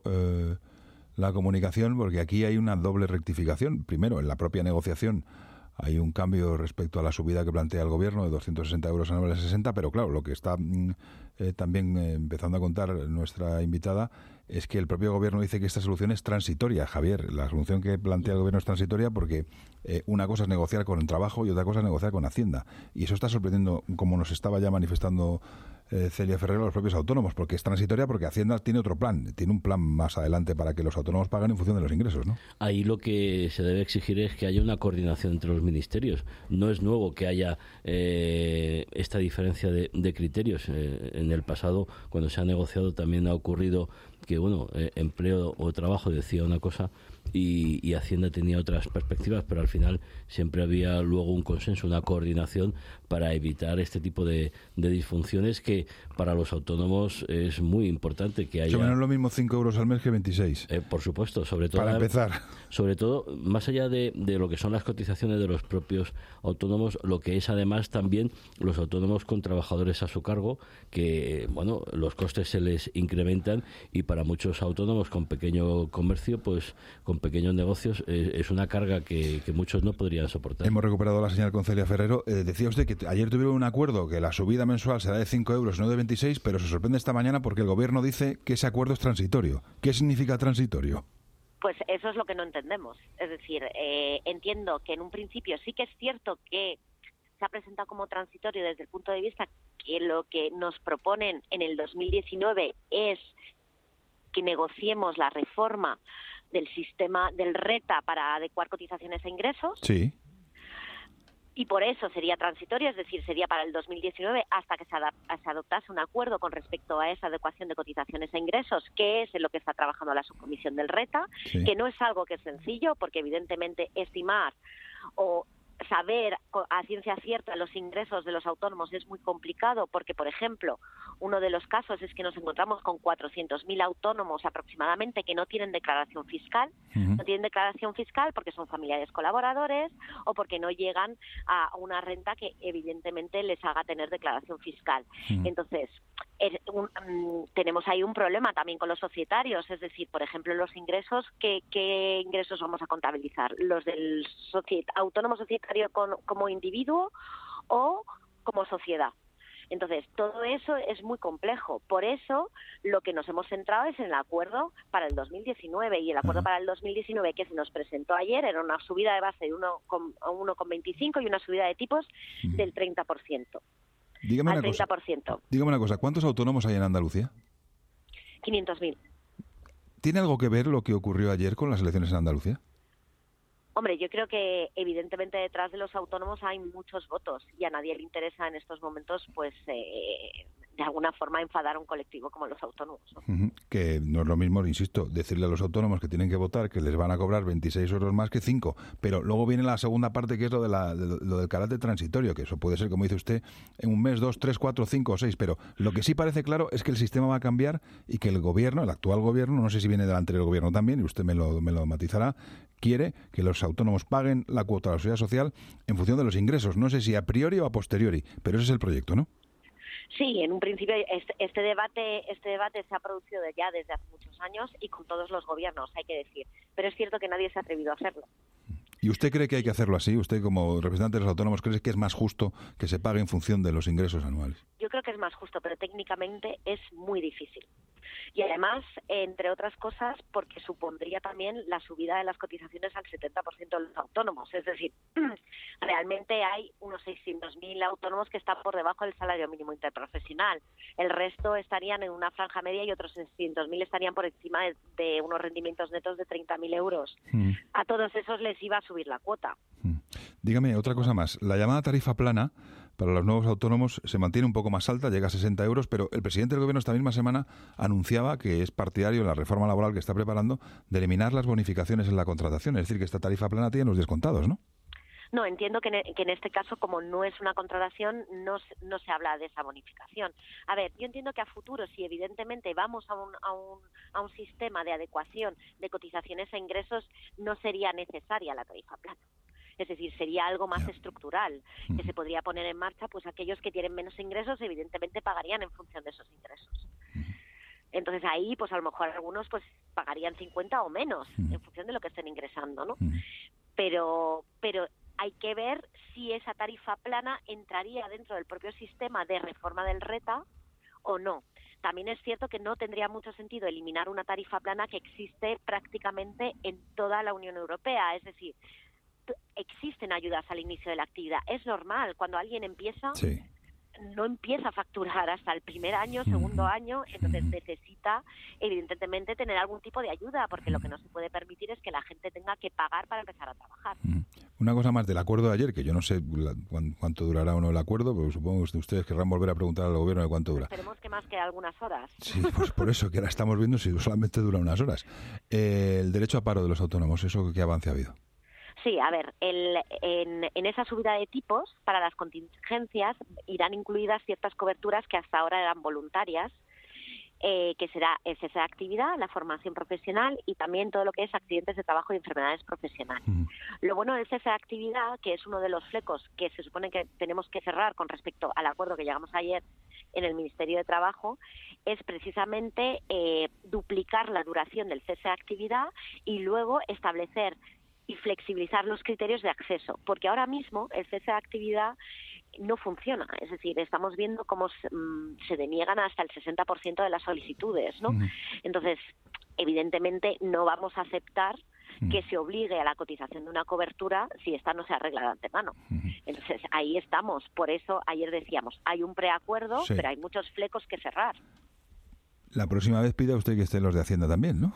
la comunicación, porque aquí hay una doble rectificación. Primero, en la propia negociación hay un cambio respecto a la subida que plantea el gobierno de 260 euros anuales a 60, pero claro, lo que está también empezando a contar nuestra invitada es que el propio gobierno dice que esta solución es transitoria, Javier. La solución que plantea el gobierno es transitoria porque una cosa es negociar con el trabajo y otra cosa es negociar con Hacienda. Y eso está sorprendiendo, como nos estaba ya manifestando Celia Ferrero, a los propios autónomos, porque es transitoria, porque Hacienda tiene otro plan, tiene un plan más adelante para que los autónomos paguen en función de los ingresos, ¿no? Ahí lo que se debe exigir es que haya una coordinación entre los ministerios. No es nuevo que haya esta diferencia de criterios. En el pasado, cuando se ha negociado, también ha ocurrido que, bueno, empleo o trabajo decía una cosa y Hacienda tenía otras perspectivas, pero al final siempre había luego un consenso, una coordinación para evitar este tipo de disfunciones que para los autónomos es muy importante que haya. No es lo mismo 5 euros al mes que 26. Por supuesto, sobre todo. Para empezar. Sobre todo, más allá de lo que son las cotizaciones de los propios autónomos, lo que es además también los autónomos con trabajadores a su cargo, que, bueno, los costes se les incrementan y para muchos autónomos con pequeño comercio, pues con pequeños negocios, es una carga que muchos no podrían soportar. Hemos recuperado la señal con Celia Ferrero. Decía usted que ayer tuvieron un acuerdo que la subida mensual será de 5 euros, no de 26, pero se sorprende esta mañana porque el gobierno dice que ese acuerdo es transitorio. ¿Qué significa transitorio? Pues eso es lo que no entendemos. Es decir, entiendo que en un principio sí que es cierto que se ha presentado como transitorio desde el punto de vista que lo que nos proponen en el 2019 es que negociemos la reforma del sistema del RETA para adecuar cotizaciones a ingresos. Sí. Y por eso sería transitorio, es decir, sería para el 2019 hasta que se adoptase un acuerdo con respecto a esa adecuación de cotizaciones a ingresos, que es en lo que está trabajando la subcomisión del RETA, que no es algo que es sencillo, porque evidentemente estimar o saber a ciencia cierta los ingresos de los autónomos es muy complicado porque, por ejemplo, uno de los casos es que nos encontramos con 400.000 autónomos aproximadamente que no tienen declaración fiscal. No tienen declaración fiscal porque son familiares colaboradores o porque no llegan a una renta que evidentemente les haga tener declaración fiscal. Entonces, tenemos ahí un problema también con los societarios, es decir, por ejemplo, los ingresos, ¿qué ingresos vamos a contabilizar? ¿Los del autónomo societario como individuo o como sociedad? Entonces, todo eso es muy complejo. Por eso, lo que nos hemos centrado es en el acuerdo para el 2019. Y el acuerdo para el 2019 que se nos presentó ayer era una subida de base de 1,25 y una subida de tipos del 30%. Dígame una cosa. Dígame una cosa, ¿cuántos autónomos hay en Andalucía? 500.000. ¿Tiene algo que ver lo que ocurrió ayer con las elecciones en Andalucía? Hombre, yo creo que evidentemente detrás de los autónomos hay muchos votos y a nadie le interesa en estos momentos, pues, de alguna forma enfadar a un colectivo como los autónomos, ¿no? Que no es lo mismo, insisto, decirle a los autónomos que tienen que votar que les van a cobrar 26 euros más que 5, pero luego viene la segunda parte, que es lo del carácter transitorio, que eso puede ser, como dice usted, en un mes, 2, 3, 4, 5 o 6, pero lo que sí parece claro es que el sistema va a cambiar y que el gobierno, el actual gobierno, no sé si viene del anterior gobierno también, y usted me lo matizará, quiere que los autónomos paguen la cuota de la seguridad social en función de los ingresos. No sé si a priori o a posteriori, pero ese es el proyecto, ¿no? Sí, en un principio este debate se ha producido ya desde hace muchos años y con todos los gobiernos, hay que decir. Pero es cierto que nadie se ha atrevido a hacerlo. ¿Y usted cree que hay que hacerlo así? ¿Usted, como representante de los autónomos, cree que es más justo que se pague en función de los ingresos anuales? Yo creo que es más justo, pero técnicamente es muy difícil. Y además, entre otras cosas, porque supondría también la subida de las cotizaciones al 70% de los autónomos. Es decir, realmente hay unos 600.000 autónomos que están por debajo del salario mínimo interprofesional. El resto estarían en una franja media y otros 600.000 estarían por encima de unos rendimientos netos de 30.000 euros. A todos esos les iba a subir la cuota. Dígame, otra cosa más. La llamada tarifa plana para los nuevos autónomos se mantiene un poco más alta, llega a 60 euros, pero el presidente del Gobierno esta misma semana anunciaba que es partidario en la reforma laboral que está preparando de eliminar las bonificaciones en la contratación. Es decir, que esta tarifa plana tiene los descontados, ¿no? No, entiendo que en este caso, como no es una contratación, no se habla de esa bonificación. A ver, yo entiendo que a futuro, si evidentemente vamos a un sistema de adecuación de cotizaciones a ingresos, no sería necesaria la tarifa plana. Es decir, sería algo más estructural, que se podría poner en marcha, pues aquellos que tienen menos ingresos evidentemente pagarían en función de esos ingresos. Entonces ahí, pues a lo mejor algunos pues pagarían 50 o menos en función de lo que estén ingresando, ¿no? Pero hay que ver si esa tarifa plana entraría dentro del propio sistema de reforma del RETA o no. También es cierto que no tendría mucho sentido eliminar una tarifa plana que existe prácticamente en toda la Unión Europea, es decir, existen ayudas al inicio de la actividad. Es normal, cuando alguien empieza, no empieza a facturar hasta el primer año, segundo año, entonces necesita evidentemente tener algún tipo de ayuda, porque lo que no se puede permitir es que la gente tenga que pagar para empezar a trabajar. Una cosa más del acuerdo de ayer, que yo no sé cuánto durará o no el acuerdo, pero supongo que ustedes querrán volver a preguntar al Gobierno de cuánto dura. Esperemos que más que algunas horas. Sí, pues por eso, que ahora estamos viendo si solamente dura unas horas. El derecho a paro de los autónomos, ¿eso qué avance ha habido? Sí, a ver, en esa subida de tipos, para las contingencias irán incluidas ciertas coberturas que hasta ahora eran voluntarias, que será el cese de actividad, la formación profesional y también todo lo que es accidentes de trabajo y enfermedades profesionales. Lo bueno del cese de actividad, que es uno de los flecos que se supone que tenemos que cerrar con respecto al acuerdo que llegamos ayer en el Ministerio de Trabajo, es precisamente duplicar la duración del cese de actividad y luego establecer y flexibilizar los criterios de acceso, porque ahora mismo el cese de actividad no funciona, es decir, estamos viendo cómo se deniegan hasta el 60% de las solicitudes, ¿no? Entonces, evidentemente no vamos a aceptar que se obligue a la cotización de una cobertura si esta no se arregla de antemano. Entonces, ahí estamos, por eso ayer decíamos, hay un preacuerdo, pero hay muchos flecos que cerrar. La próxima vez pida usted que estén los de Hacienda también, ¿no?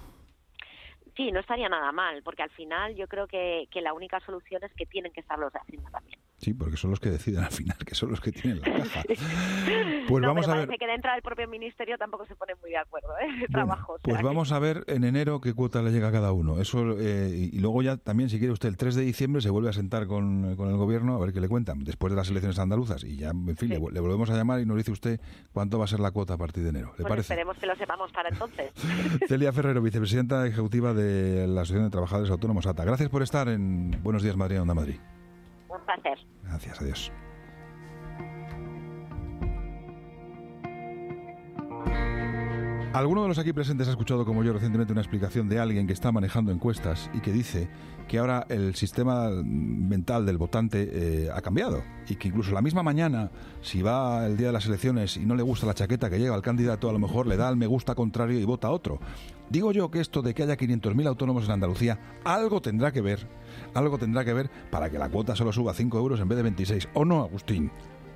Sí, no estaría nada mal, porque al final yo creo que la única solución es que tienen que estar los de Hacienda también. Sí, porque son los que deciden al final, que son los que tienen la caja. Pues no, vamos a ver. Parece que dentro del propio ministerio tampoco se ponen muy de acuerdo, de trabajo. O sea, pues vamos a ver en enero qué cuota le llega a cada uno. Eso y luego ya también, si quiere usted, el 3 de diciembre se vuelve a sentar con el Gobierno a ver qué le cuentan, después de las elecciones andaluzas. Y ya, en fin, le volvemos a llamar y nos dice usted cuánto va a ser la cuota a partir de enero. ¿Le parece? Esperemos que lo sepamos para entonces. Celia Ferrero, vicepresidenta ejecutiva de la Asociación de Trabajadores Autónomos ATA. Gracias por estar en Buenos Días Madrid, Onda Madrid. Un placer. Gracias, adiós. ¿Alguno de los aquí presentes ha escuchado, como yo recientemente, una explicación de alguien que está manejando encuestas y que dice que ahora el sistema mental del votante ha cambiado y que incluso la misma mañana, si va el día de las elecciones y no le gusta la chaqueta que lleva al candidato, a lo mejor le da al me gusta contrario y vota a otro? Digo yo que esto de que haya 500.000 autónomos en Andalucía algo tendrá que ver para que la cuota solo suba 5 euros en vez de 26. ¿O no, Agustín?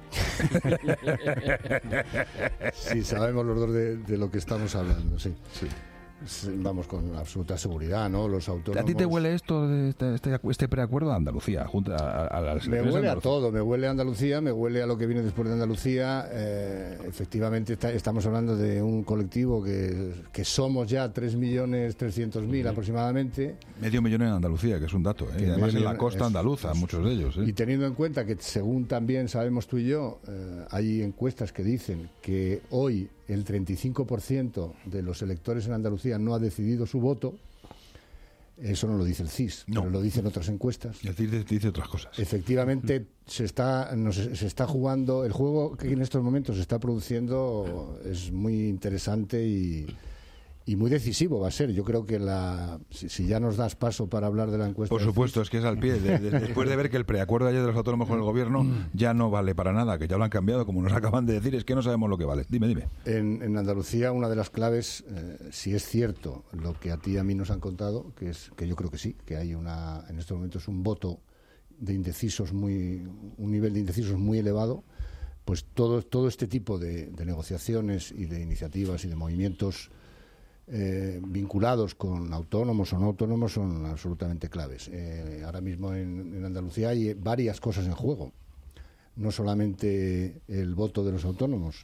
Sí, sabemos los dos de lo que estamos hablando, sí. Vamos, con absoluta seguridad, ¿no? Los autónomos... ¿A ti te huele esto de este preacuerdo a Andalucía? Junto a las me huele a todo, me huele a Andalucía, me huele a lo que viene después de Andalucía. Efectivamente, estamos hablando de un colectivo que somos ya 3.300.000 aproximadamente. Medio millón en Andalucía, que es un dato, ¿eh? Y además en la costa andaluza, muchos de ellos. Y teniendo en cuenta que, según también sabemos tú y yo, hay encuestas que dicen que hoy el 35% de los electores en Andalucía no ha decidido su voto, Eso no lo dice el CIS, pero lo dicen otras encuestas. El CIS dice otras cosas. Efectivamente, se está jugando. El juego que en estos momentos se está produciendo es muy interesante y muy decisivo va a ser. Yo creo que si ya nos das paso para hablar de la encuesta... Por supuesto, es que es al pie. Después de ver que el preacuerdo ayer de los autónomos con el gobierno ya no vale para nada, que ya lo han cambiado, como nos acaban de decir, es que no sabemos lo que vale. Dime. En Andalucía, una de las claves, si es cierto lo que a ti y a mí nos han contado, que yo creo que sí, que hay en estos momentos un voto de indecisos un nivel de indecisos muy elevado, pues todo este tipo de negociaciones y de iniciativas y de movimientos vinculados con autónomos o no autónomos son absolutamente claves. Ahora mismo en Andalucía hay varias cosas en juego, no solamente el voto de los autónomos,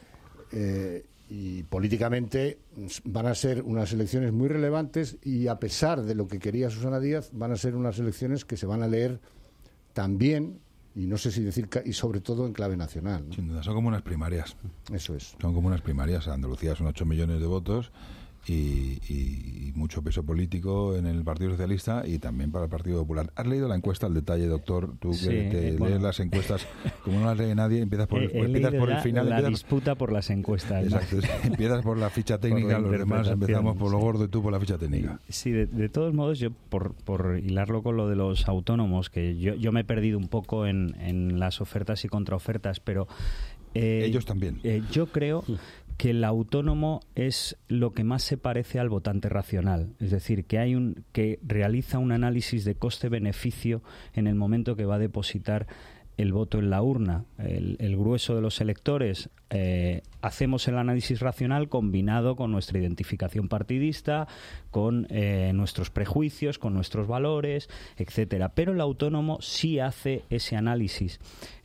y políticamente van a ser unas elecciones muy relevantes, y a pesar de lo que quería Susana Díaz, van a ser unas elecciones que se van a leer también, y no sé si decir, y sobre todo en clave nacional, ¿no? Sin duda, son como unas primarias. Eso es. Son como unas primarias. Andalucía son 8 millones de votos y mucho peso político en el Partido Socialista y también para el Partido Popular. ¿Has leído la encuesta al detalle, doctor? Tú que lees las encuestas, como no las lee nadie, empiezas por el final. La disputa por las encuestas. Exacto, empiezas por la ficha técnica, los demás empezamos por lo gordo y tú por la ficha técnica. Sí, de todos modos, yo por hilarlo con lo de los autónomos, que yo me he perdido un poco en las ofertas y contraofertas, pero... ellos también. Yo creo que el autónomo es lo que más se parece al votante racional, es decir, que realiza un análisis de coste-beneficio en el momento que va a depositar el voto en la urna. El grueso de los electores hacemos el análisis racional combinado con nuestra identificación partidista, con nuestros prejuicios, con nuestros valores, etcétera. Pero el autónomo sí hace ese análisis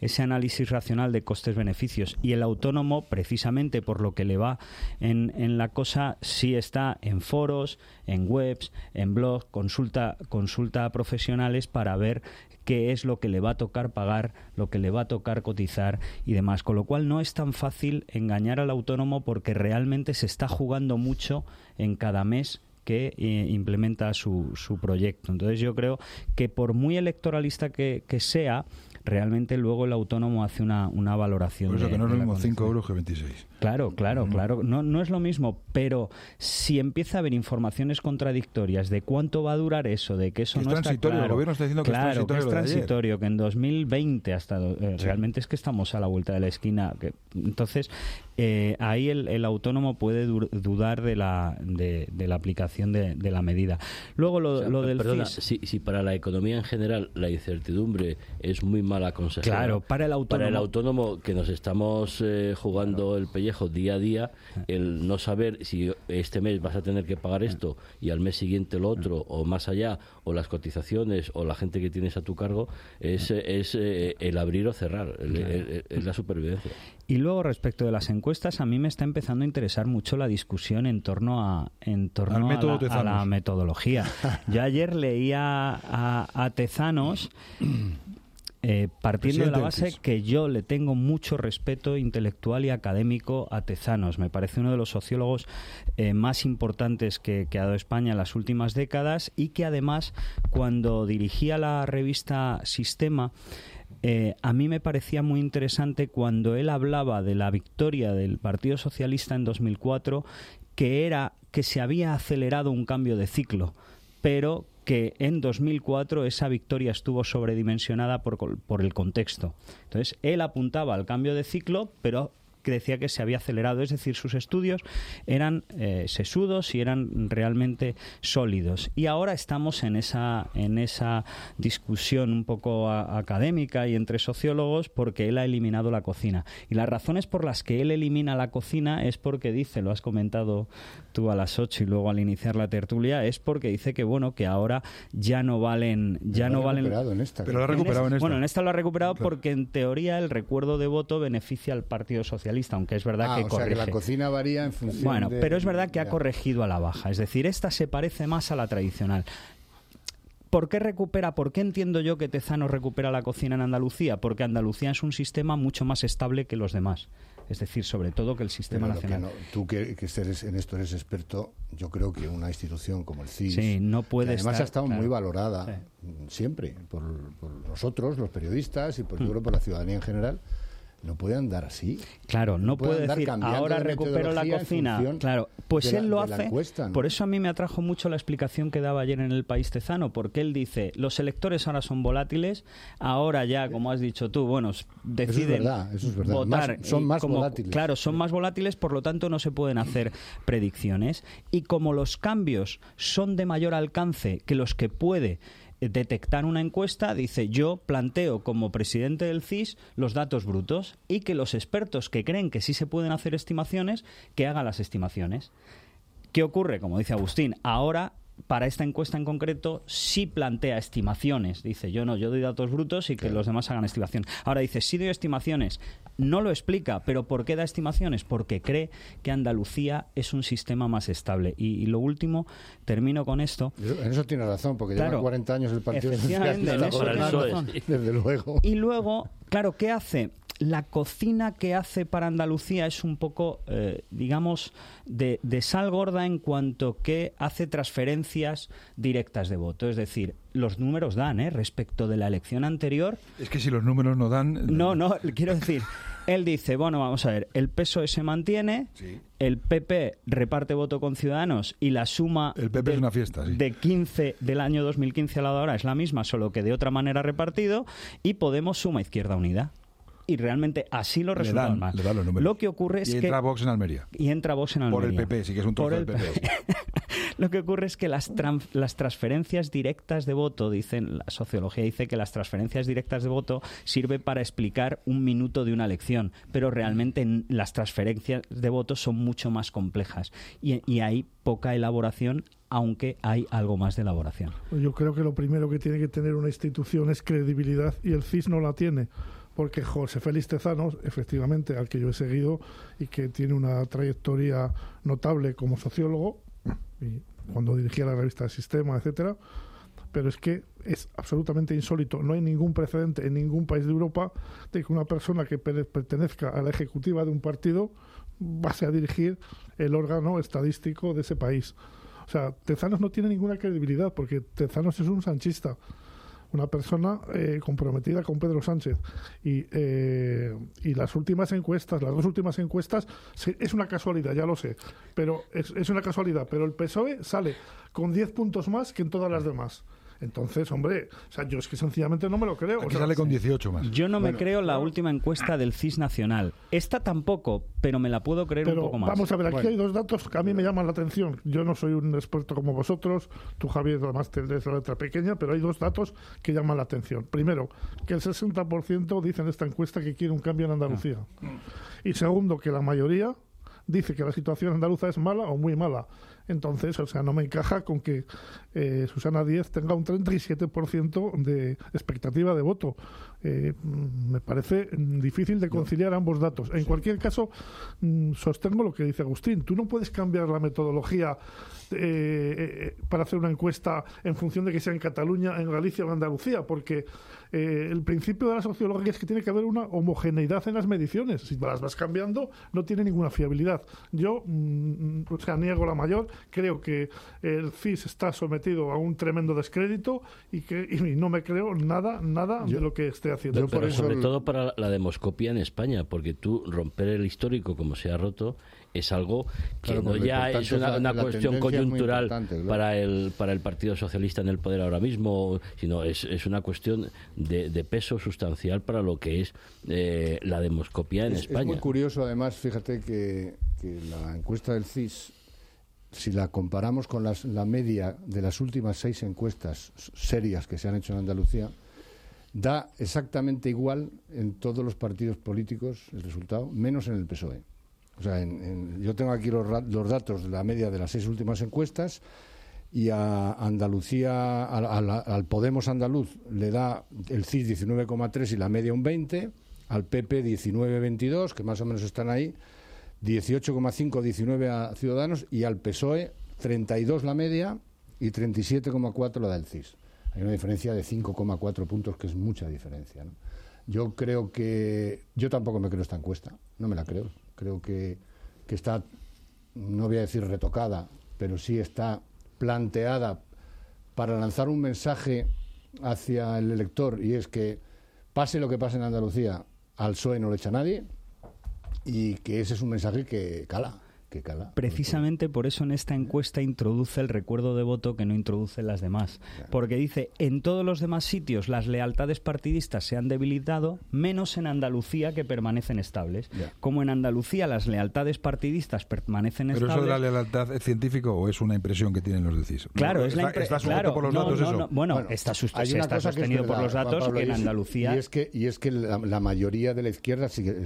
racional de costes-beneficios, y el autónomo, precisamente por lo que le va en la cosa, sí está en foros, en webs, en blogs, consulta a profesionales para ver qué es lo que le va a tocar pagar, lo que le va a tocar cotizar y demás. Con lo cual no es tan fácil engañar al autónomo, porque realmente se está jugando mucho en cada mes que implementa su proyecto. Entonces yo creo que por muy electoralista que sea, realmente luego el autónomo hace una valoración. Por eso que no es lo mismo 5 euros que 26. Claro. No es lo mismo, pero si empieza a haber informaciones contradictorias de cuánto va a durar eso, de que eso no está claro. El gobierno está diciendo que es transitorio, que en 2020 realmente es que estamos a la vuelta de la esquina. Entonces, ahí el autónomo puede dudar de la aplicación de la medida. Luego lo del CIS. Si para la economía en general la incertidumbre es muy mala consejera, claro, para el autónomo que nos estamos jugando el pellejo día a día, el no saber si este mes vas a tener que pagar esto y al mes siguiente lo otro, o más allá, o las cotizaciones, o la gente que tienes a tu cargo, es el abrir o cerrar, es la supervivencia. Y luego, respecto de las encuestas, a mí me está empezando a interesar mucho la discusión en torno a la metodología. Yo ayer leía a Tezanos partiendo de la base que yo le tengo mucho respeto intelectual y académico a Tezanos. Me parece uno de los sociólogos más importantes que ha dado España en las últimas décadas, y que además, cuando dirigía la revista Sistema, a mí me parecía muy interesante cuando él hablaba de la victoria del Partido Socialista en 2004, que era que se había acelerado un cambio de ciclo, pero que en 2004 esa victoria estuvo sobredimensionada por el contexto. Entonces, él apuntaba al cambio de ciclo, pero que decía que se había acelerado, es decir, sus estudios eran sesudos y eran realmente sólidos. Y ahora estamos en esa discusión un poco académica y entre sociólogos, porque él ha eliminado la cocina. Y las razones por las que él elimina la cocina es porque dice, lo has comentado tú a las 8 y luego al iniciar la tertulia, es porque dice que que ahora ya no valen... En esta. Pero lo ha recuperado en esta. Bueno, en esta lo ha recuperado porque en teoría el recuerdo de voto beneficia al Partido Socialista, aunque es verdad que corrige. O sea, que la cocina varía en función pero es verdad que ha corregido a la baja. Es decir, esta se parece más a la tradicional. ¿Por qué entiendo yo que Tezanos recupera la cocina en Andalucía? Porque Andalucía es un sistema mucho más estable que los demás. Es decir, sobre todo que el sistema nacional... Tú que en esto eres experto, yo creo que una institución como el CIS, sí, no puede que además estar, ha estado muy valorada siempre por nosotros, los periodistas, y por la ciudadanía en general, no puede andar así. Claro, no puede decir, ahora recupero la cocina. Claro, pues él lo hace. Encuesta, ¿no? Por eso a mí me atrajo mucho la explicación que daba ayer en El País Tezano, porque él dice, los electores ahora son volátiles, ahora ya, como has dicho tú, bueno, deciden eso es verdad. votar. Son más volátiles. Claro, son más volátiles, por lo tanto no se pueden hacer predicciones. Y como los cambios son de mayor alcance que los que puede detectar una encuesta, dice, yo planteo como presidente del CIS los datos brutos y que los expertos que creen que sí se pueden hacer estimaciones, que hagan las estimaciones. ¿Qué ocurre? Como dice Agustín, ahora para esta encuesta en concreto sí plantea estimaciones. Dice, yo doy datos brutos y que los demás hagan estimación. Ahora dice, sí doy estimaciones. No lo explica, pero ¿por qué da estimaciones? Porque cree que Andalucía es un sistema más estable. Y lo último, termino con esto. En eso tiene razón, porque lleva 40 años el Partido Socialista. En eso tiene razón. Desde luego. Y luego, claro, ¿qué hace? La cocina que hace para Andalucía es un poco, digamos, de sal gorda en cuanto que hace transferencias directas de voto. Es decir, los números dan, respecto de la elección anterior. Es que si los números no dan... No, quiero decir, él dice, bueno, vamos a ver, el PSOE se mantiene, el PP reparte voto con Ciudadanos y la suma el PP es una fiesta, de 15 del año 2015 a la de ahora es la misma, solo que de otra manera repartido, y Podemos suma Izquierda Unida. Y realmente así los resultados más. Le dan los números. Lo que ocurre es que... entra Vox en Almería. Y entra Vox en Almería. Por el PP, sí que es un trozo del PP. Lo que ocurre es que las transferencias directas de voto, la sociología dice que las transferencias directas de voto sirven para explicar un minuto de una elección, pero realmente las transferencias de voto son mucho más complejas y hay poca elaboración, aunque hay algo más de elaboración. Yo creo que lo primero que tiene que tener una institución es credibilidad, y el CIS no la tiene. Porque José Félix Tezanos, efectivamente, al que yo he seguido y que tiene una trayectoria notable como sociólogo, y cuando dirigía la revista Sistema, etcétera, pero es que es absolutamente insólito. No hay ningún precedente en ningún país de Europa de que una persona que pertenezca a la ejecutiva de un partido pase a dirigir el órgano estadístico de ese país. O sea, Tezanos no tiene ninguna credibilidad porque Tezanos es un sanchista, una persona comprometida con Pedro Sánchez, y las últimas encuestas, las dos últimas encuestas, es una casualidad, ya lo sé, pero es una casualidad, pero el PSOE sale con 10 puntos más que en todas las demás. Entonces, hombre, o sea, yo es que sencillamente no me lo creo. Aquí sale con 18 más. Yo no me creo la última encuesta del CIS nacional. Esta tampoco, pero me la puedo creer un poco más. Vamos a ver, aquí hay dos datos que a mí me llaman la atención. Yo no soy un experto como vosotros, tú, Javier, además te lees la letra pequeña, pero hay dos datos que llaman la atención. Primero, que el 60% dice en esta encuesta que quiere un cambio en Andalucía. Y segundo, que la mayoría dice que la situación andaluza es mala o muy mala. Entonces, o sea, no me encaja con que Susana Díez tenga un 37% de expectativa de voto. Me parece difícil de conciliar ambos datos. En cualquier caso, sostengo lo que dice Agustín. Tú no puedes cambiar la metodología para hacer una encuesta en función de que sea en Cataluña, en Galicia o en Andalucía, porque el principio de la sociología es que tiene que haber una homogeneidad en las mediciones. Si las vas cambiando, no tiene ninguna fiabilidad. Yo, niego la mayor. Creo que el CIS está sometido a un tremendo descrédito y no me creo nada de lo que esté haciendo. Pero sobre todo para la demoscopia en España, porque tú romper el histórico como se ha roto es algo que no ya es una cuestión coyuntural para el Partido Socialista en el poder ahora mismo, sino es una cuestión de peso sustancial para lo que es la demoscopia en España. Es muy curioso, además, fíjate que la encuesta del CIS, si la comparamos con la media de las últimas 6 encuestas serias que se han hecho en Andalucía, da exactamente igual en todos los partidos políticos el resultado, menos en el PSOE. O sea, yo tengo aquí los datos de la media de las 6 últimas encuestas, y a Andalucía, al Podemos andaluz, le da el CIS 19,3 y la media un 20, al PP 19,22, que más o menos están ahí, 18,5, 19 a Ciudadanos, y al PSOE 32 la media y 37,4 la del CIS. Hay una diferencia de 5,4 puntos, que es mucha diferencia, ¿no? Yo creo que... Yo tampoco me creo esta encuesta, no me la creo. Creo que está, no voy a decir retocada, pero sí está planteada para lanzar un mensaje hacia el elector, y es que pase lo que pase en Andalucía, al PSOE no lo echa nadie, y que ese es un mensaje que cala. Precisamente por eso en esta encuesta introduce el recuerdo de voto que no introduce las demás. Porque dice, en todos los demás sitios las lealtades partidistas se han debilitado, menos en Andalucía, que permanecen estables. Como en Andalucía las lealtades partidistas permanecen estables... ¿Pero eso de la lealtad es científico o es una impresión que tienen los del CIS? Claro, ¿Está sujeto por los datos eso? Bueno, está sostenido por los datos que en Andalucía... Y es que la mayoría de la izquierda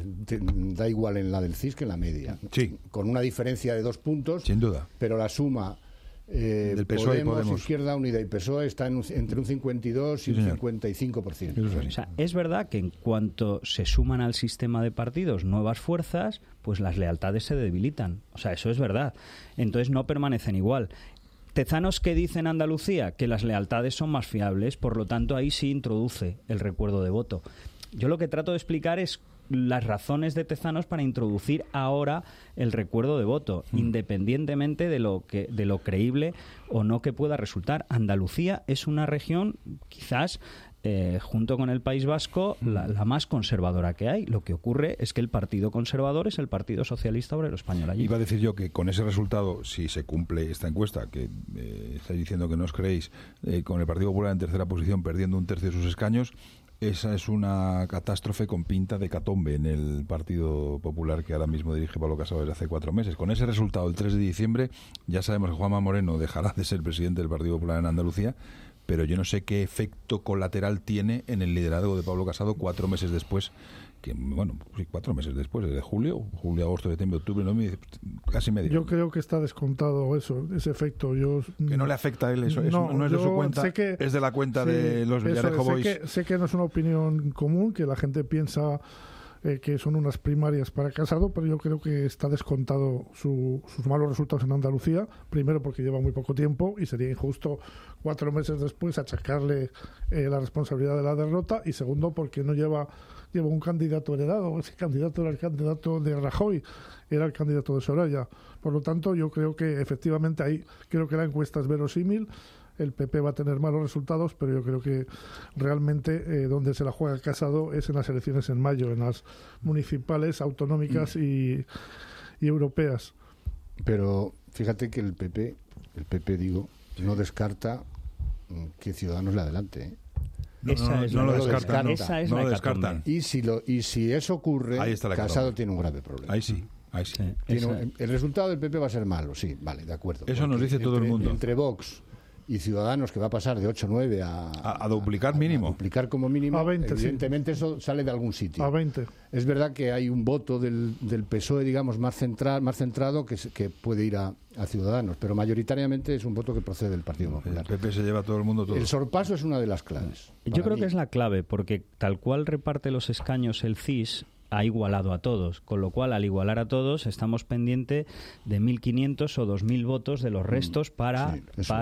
da igual en la del CIS que en la media. Sí. Con una diferencia de 2 puntos, sin duda, pero la suma del PSOE Podemos, Izquierda Unida y PSOE está entre un 52 y un 55%. O sea, es verdad que en cuanto se suman al sistema de partidos nuevas fuerzas, pues las lealtades se debilitan. O sea, eso es verdad. Entonces no permanecen igual. Tezanos, ¿qué dice en Andalucía? Que las lealtades son más fiables, por lo tanto ahí sí introduce el recuerdo de voto. Yo lo que trato de explicar es las razones de Tezanos para introducir ahora el recuerdo de voto, independientemente de lo creíble o no que pueda resultar. Andalucía es una región, quizás, junto con el País Vasco, la más conservadora que hay. Lo que ocurre es que el partido conservador es el Partido Socialista Obrero Español allí. Iba a decir yo que con ese resultado, si se cumple esta encuesta, que estáis diciendo que no os creéis, con el Partido Popular en tercera posición, perdiendo 1/3 de sus escaños, esa es una catástrofe con pinta de hecatombe en el Partido Popular que ahora mismo dirige Pablo Casado desde hace 4 meses. Con ese resultado, el 3 de diciembre, ya sabemos que Juanma Moreno dejará de ser presidente del Partido Popular en Andalucía, pero yo no sé qué efecto colateral tiene en el liderazgo de Pablo Casado 4 meses después, que bueno, sí, 4 meses después, desde julio, agosto, septiembre, octubre, noviembre, casi medio. Yo creo que está descontado ese efecto. Que no le afecta a él eso, no es de su cuenta, es de la cuenta de los Villarejo Boys. Sé que no es una opinión común, que la gente piensa que son unas primarias para Casado, pero yo creo que está descontado sus malos resultados en Andalucía, primero porque lleva muy poco tiempo y sería injusto 4 meses después achacarle la responsabilidad de la derrota, y segundo porque no lleva un candidato heredado. Ese candidato era el candidato de Rajoy, era el candidato de Soraya. Por lo tanto, yo creo que efectivamente ahí, creo que la encuesta es verosímil. El PP va a tener malos resultados, pero yo creo que realmente donde se la juega Casado es en las elecciones en mayo, en las municipales, autonómicas y europeas. Pero fíjate que el PP no descarta que Ciudadanos le adelante, No lo descartan. Y si eso ocurre, Casado tiene un grave problema. Ahí sí. El resultado del PP va a ser malo, sí, vale, de acuerdo. Eso nos dice todo el mundo. Entre Vox y Ciudadanos, que va a pasar de 8-9 a duplicar mínimo. A duplicar como mínimo, a 20, evidentemente sí. Eso sale de algún sitio. A 20. Es verdad que hay un voto del PSOE, digamos, más centrado que puede ir a Ciudadanos, pero mayoritariamente es un voto que procede del Partido Popular. El PP se lleva a todo el mundo todo. El sorpaso es una de las claves. Yo creo que es la clave, porque tal cual reparte los escaños el CIS, ha igualado a todos, con lo cual al igualar a todos estamos pendientes de 1.500 o 2.000 votos de los restos para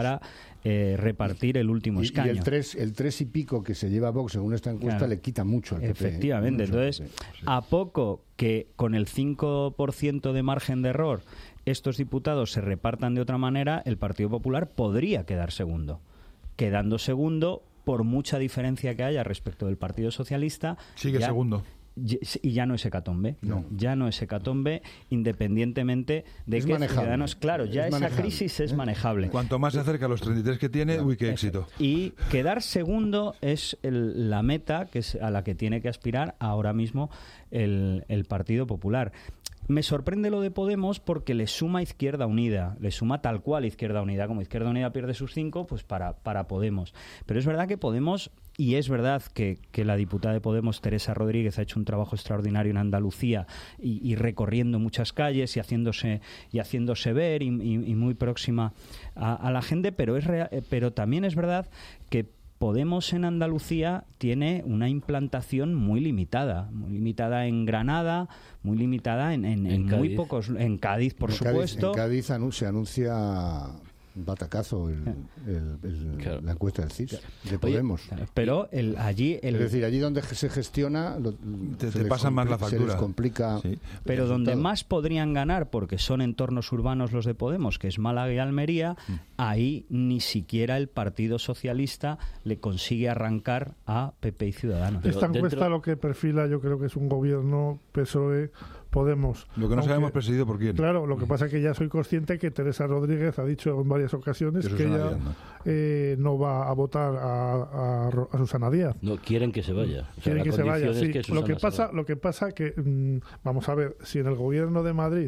repartir el último escaño. Y el 3 y pico que se lleva Vox según esta encuesta le quita mucho al PP. Efectivamente, entonces a poco que con el 5% de margen de error estos diputados se repartan de otra manera, el Partido Popular podría quedar segundo. Quedando segundo, por mucha diferencia que haya respecto del Partido Socialista, sigue segundo. Y ya no es hecatombe, ya no es hecatombe, independientemente de que Ciudadanos, claro, ya esa crisis es manejable. Cuanto más se acerca a los 33 que tiene, qué éxito. Y quedar segundo es la meta a la que tiene que aspirar ahora mismo el Partido Popular. Me sorprende lo de Podemos porque le suma Izquierda Unida, le suma tal cual Izquierda Unida. Como Izquierda Unida pierde sus 5, pues para Podemos. Pero es verdad que Podemos, y es verdad que la diputada de Podemos, Teresa Rodríguez, ha hecho un trabajo extraordinario en Andalucía y recorriendo muchas calles y haciéndose ver y muy próxima a la gente, pero también es verdad que Podemos en Andalucía tiene una implantación muy limitada en Granada, muy limitada en muy pocos, en Cádiz, por supuesto. En Cádiz se anuncia un batacazo el la encuesta del CIS, de Podemos. Pero allí... Es decir, allí donde se gestiona... te pasan más la factura. Se les complica... Sí. Pero donde más podrían ganar, porque son entornos urbanos los de Podemos, que es Málaga y Almería, ahí ni siquiera el Partido Socialista le consigue arrancar a PP y Ciudadanos. Esta encuesta lo que perfila, yo creo que es un gobierno PSOE Podemos. Lo que no sabemos presidido por quién. Claro, lo que pasa es que ya soy consciente que Teresa Rodríguez ha dicho en varias ocasiones que ella no va a votar a Susana Díaz. No, quieren que se vaya. O sea, quieren que se vaya, sí. Que lo que pasa que, vamos a ver, si en el gobierno de Madrid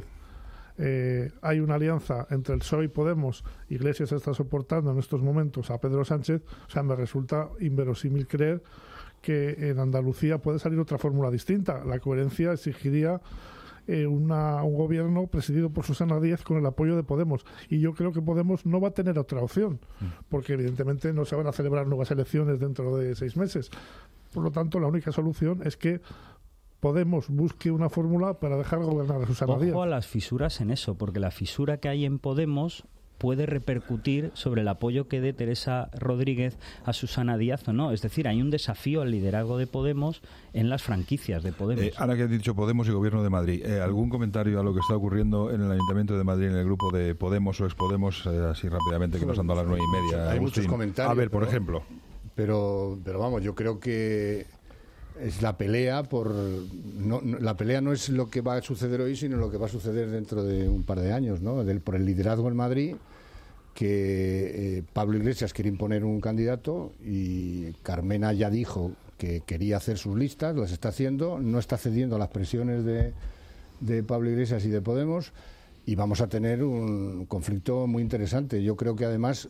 hay una alianza entre el PSOE y Podemos, Iglesias está soportando en estos momentos a Pedro Sánchez, o sea, me resulta inverosímil creer que en Andalucía puede salir otra fórmula distinta. La coherencia exigiría un gobierno presidido por Susana Díaz con el apoyo de Podemos. Y yo creo que Podemos no va a tener otra opción, porque evidentemente no se van a celebrar nuevas elecciones dentro de 6 meses. Por lo tanto, la única solución es que Podemos busque una fórmula para dejar gobernar a Susana Díaz. Ojo a las fisuras en eso, porque la fisura que hay en Podemos puede repercutir sobre el apoyo que dé Teresa Rodríguez a Susana Díaz o no. Es decir, hay un desafío al liderazgo de Podemos en las franquicias de Podemos. Ahora que has dicho Podemos y Gobierno de Madrid, ¿algún comentario a lo que está ocurriendo en el Ayuntamiento de Madrid, en el grupo de Podemos o Ex-Podemos, así rápidamente, que nos han dado a las 9:30? Hay muchos comentarios. A ver, por ejemplo. Pero vamos, yo creo que es la pelea la pelea no es lo que va a suceder hoy, sino lo que va a suceder dentro de un par de años, ¿no? Por el liderazgo en Madrid, que Pablo Iglesias quiere imponer un candidato y Carmena ya dijo que quería hacer sus listas, las está haciendo, no está cediendo a las presiones de Pablo Iglesias y de Podemos, y vamos a tener un conflicto muy interesante. Yo creo que además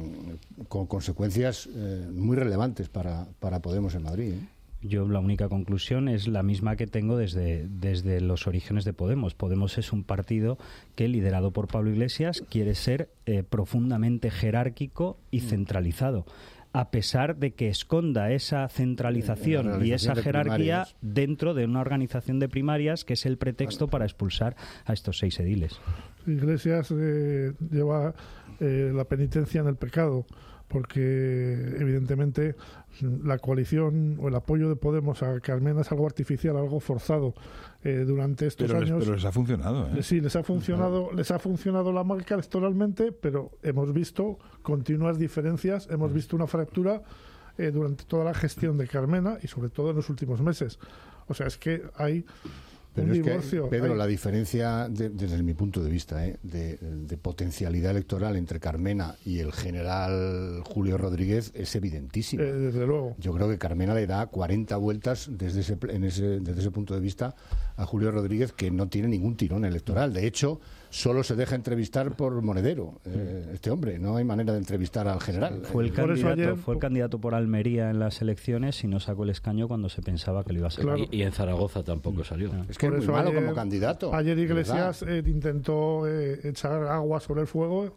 con consecuencias muy relevantes para Podemos en Madrid, ¿eh? Yo la única conclusión es la misma que tengo desde los orígenes de Podemos. Podemos es un partido que, liderado por Pablo Iglesias, quiere ser profundamente jerárquico y centralizado, a pesar de que esconda esa centralización y esa jerarquía dentro de una organización de primarias que es el pretexto para expulsar a estos 6 ediles. Iglesias lleva la penitencia en el pecado, porque evidentemente la coalición o el apoyo de Podemos a Carmena es algo artificial, algo forzado durante estos años. Pero les ha funcionado, ¿eh? Sí, les ha funcionado la marca electoralmente, pero hemos visto continuas diferencias, hemos visto una fractura durante toda la gestión de Carmena y sobre todo en los últimos meses. O sea, es que hay Pero un es divorcio. Que, Pedro, la diferencia, desde mi punto de vista, de potencialidad electoral entre Carmena y el general Julio Rodríguez es evidentísima. Desde luego. Yo creo que Carmena le da 40 vueltas desde ese punto de vista a Julio Rodríguez, que no tiene ningún tirón electoral. De hecho, solo se deja entrevistar por monedero este hombre. No hay manera de entrevistar al general. Fue el candidato por Almería en las elecciones y no sacó el escaño cuando se pensaba que lo iba a sacar. Claro. Y en Zaragoza tampoco salió. Es que es muy malo como candidato. Ayer Iglesias intentó echar agua sobre el fuego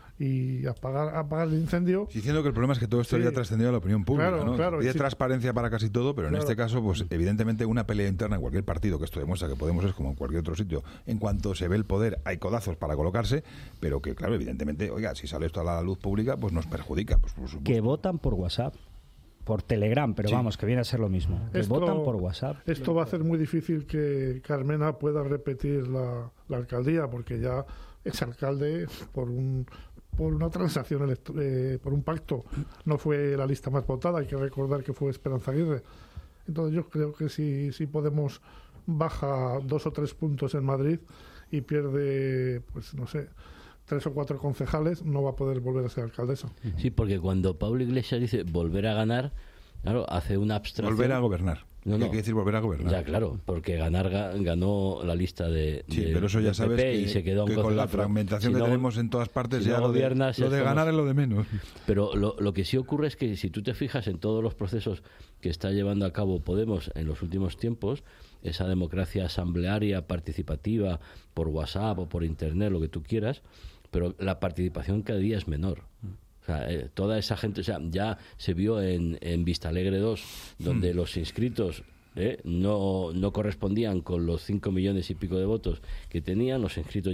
y apagar el incendio. Diciendo que el problema es que todo esto ya ha trascendido a la opinión pública, ¿no? Claro, Pide transparencia para casi todo, pero en este caso, pues evidentemente una pelea interna en cualquier partido, que esto demuestra que Podemos es como en cualquier otro sitio, en cuanto se ve el poder hay codazos para colocarse, pero que claro, evidentemente, oiga, si sale esto a la luz pública, pues nos perjudica, pues por supuesto. Que votan por WhatsApp, por Telegram, pero vamos, que viene a ser lo mismo. Que votan por WhatsApp. Esto va a hacer muy difícil que Carmena pueda repetir la alcaldía, porque ya es alcalde por una transacción, por un pacto. No fue la lista más votada, hay que recordar que fue Esperanza Aguirre. Entonces yo creo que si Podemos baja 2 o 3 puntos en Madrid y pierde, pues no sé, 3 o 4 concejales, no va a poder volver a ser alcaldesa. Sí, porque cuando Pablo Iglesias dice volver a ganar, claro, hace una abstracción. Volver a gobernar. No, ¿Qué quiere decir volver a gobernar? Ya, claro, porque ganó la lista de pero eso ya sabes PP y se quedó que con la fragmentación que tenemos en todas partes, ya lo de ganar es lo de menos. Pero lo que sí ocurre es que si tú te fijas en todos los procesos que está llevando a cabo Podemos en los últimos tiempos, esa democracia asamblearia, participativa, por WhatsApp o por Internet, lo que tú quieras, pero la participación cada día es menor. O sea, toda esa gente, o sea, ya se vio en Vistalegre 2, donde los inscritos no correspondían con los 5 millones y pico de votos que tenían. Los inscritos ya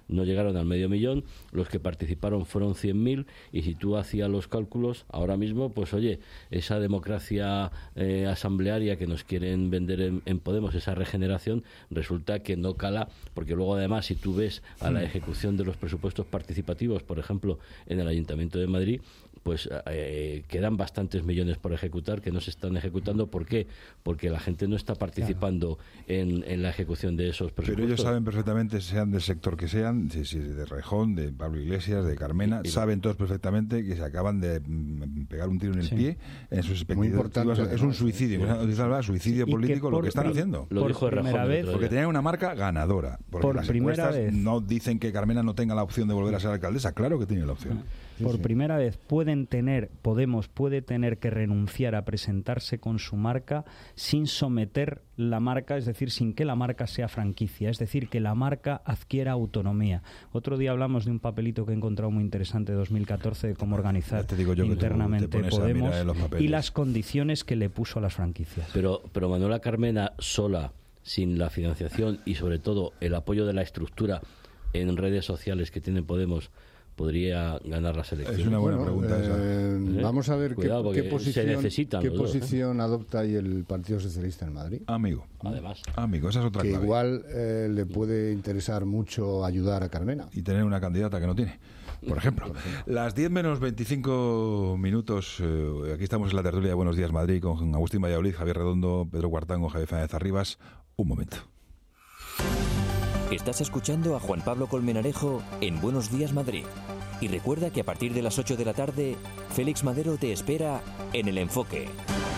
no llegaron al 500.000, los que participaron fueron 100.000, y si tú hacías los cálculos, ahora mismo, pues oye, esa democracia asamblearia que nos quieren vender en Podemos, esa regeneración, resulta que no cala, porque luego además, si tú ves a la ejecución de los presupuestos participativos, por ejemplo, en el Ayuntamiento de Madrid, pues quedan bastantes millones por ejecutar que no se están ejecutando. ¿Por qué? Porque la gente no está participando en la ejecución de esos presupuestos. Pero ellos saben perfectamente, sean del sector que sean, si de Rejón, de Pablo Iglesias, de Carmena, saben todos perfectamente que se acaban de pegar un tiro en el pie en sus expectativas. Es un suicidio, suicidio político lo que están haciendo. Lo dijo Rejón, porque tenían una marca ganadora. Porque las encuestas no dicen que Carmena no tenga la opción de volver a ser alcaldesa. Claro que tiene la opción. Por primera vez Podemos puede tener que renunciar a presentarse con su marca sin someter la marca, es decir, sin que la marca sea franquicia, es decir, que la marca adquiera autonomía. Otro día hablamos de un papelito que he encontrado muy interesante de 2014 de cómo organizar internamente Podemos y las condiciones que le puso a las franquicias. Pero Manuela Carmena sola, sin la financiación y sobre todo el apoyo de la estructura en redes sociales que tiene Podemos, podría ganar las elecciones. Es una buena pregunta esa. Vamos a ver qué posición ¿no? adopta ahí el Partido Socialista en Madrid. Amigo, esa es otra que clave. Igual le puede interesar mucho ayudar a Carmena. Y tener una candidata que no tiene. Por ejemplo, las 10 menos 25 minutos, aquí estamos en la tertulia de Buenos Días Madrid con Agustín Valladolid, Javier Redondo, Pedro Cuartango, Javier Fernández Arribas. Un momento. Estás escuchando a Juan Pablo Colmenarejo en Buenos Días Madrid. Y recuerda que a partir de las 8 de la tarde, Félix Madero te espera en El Enfoque.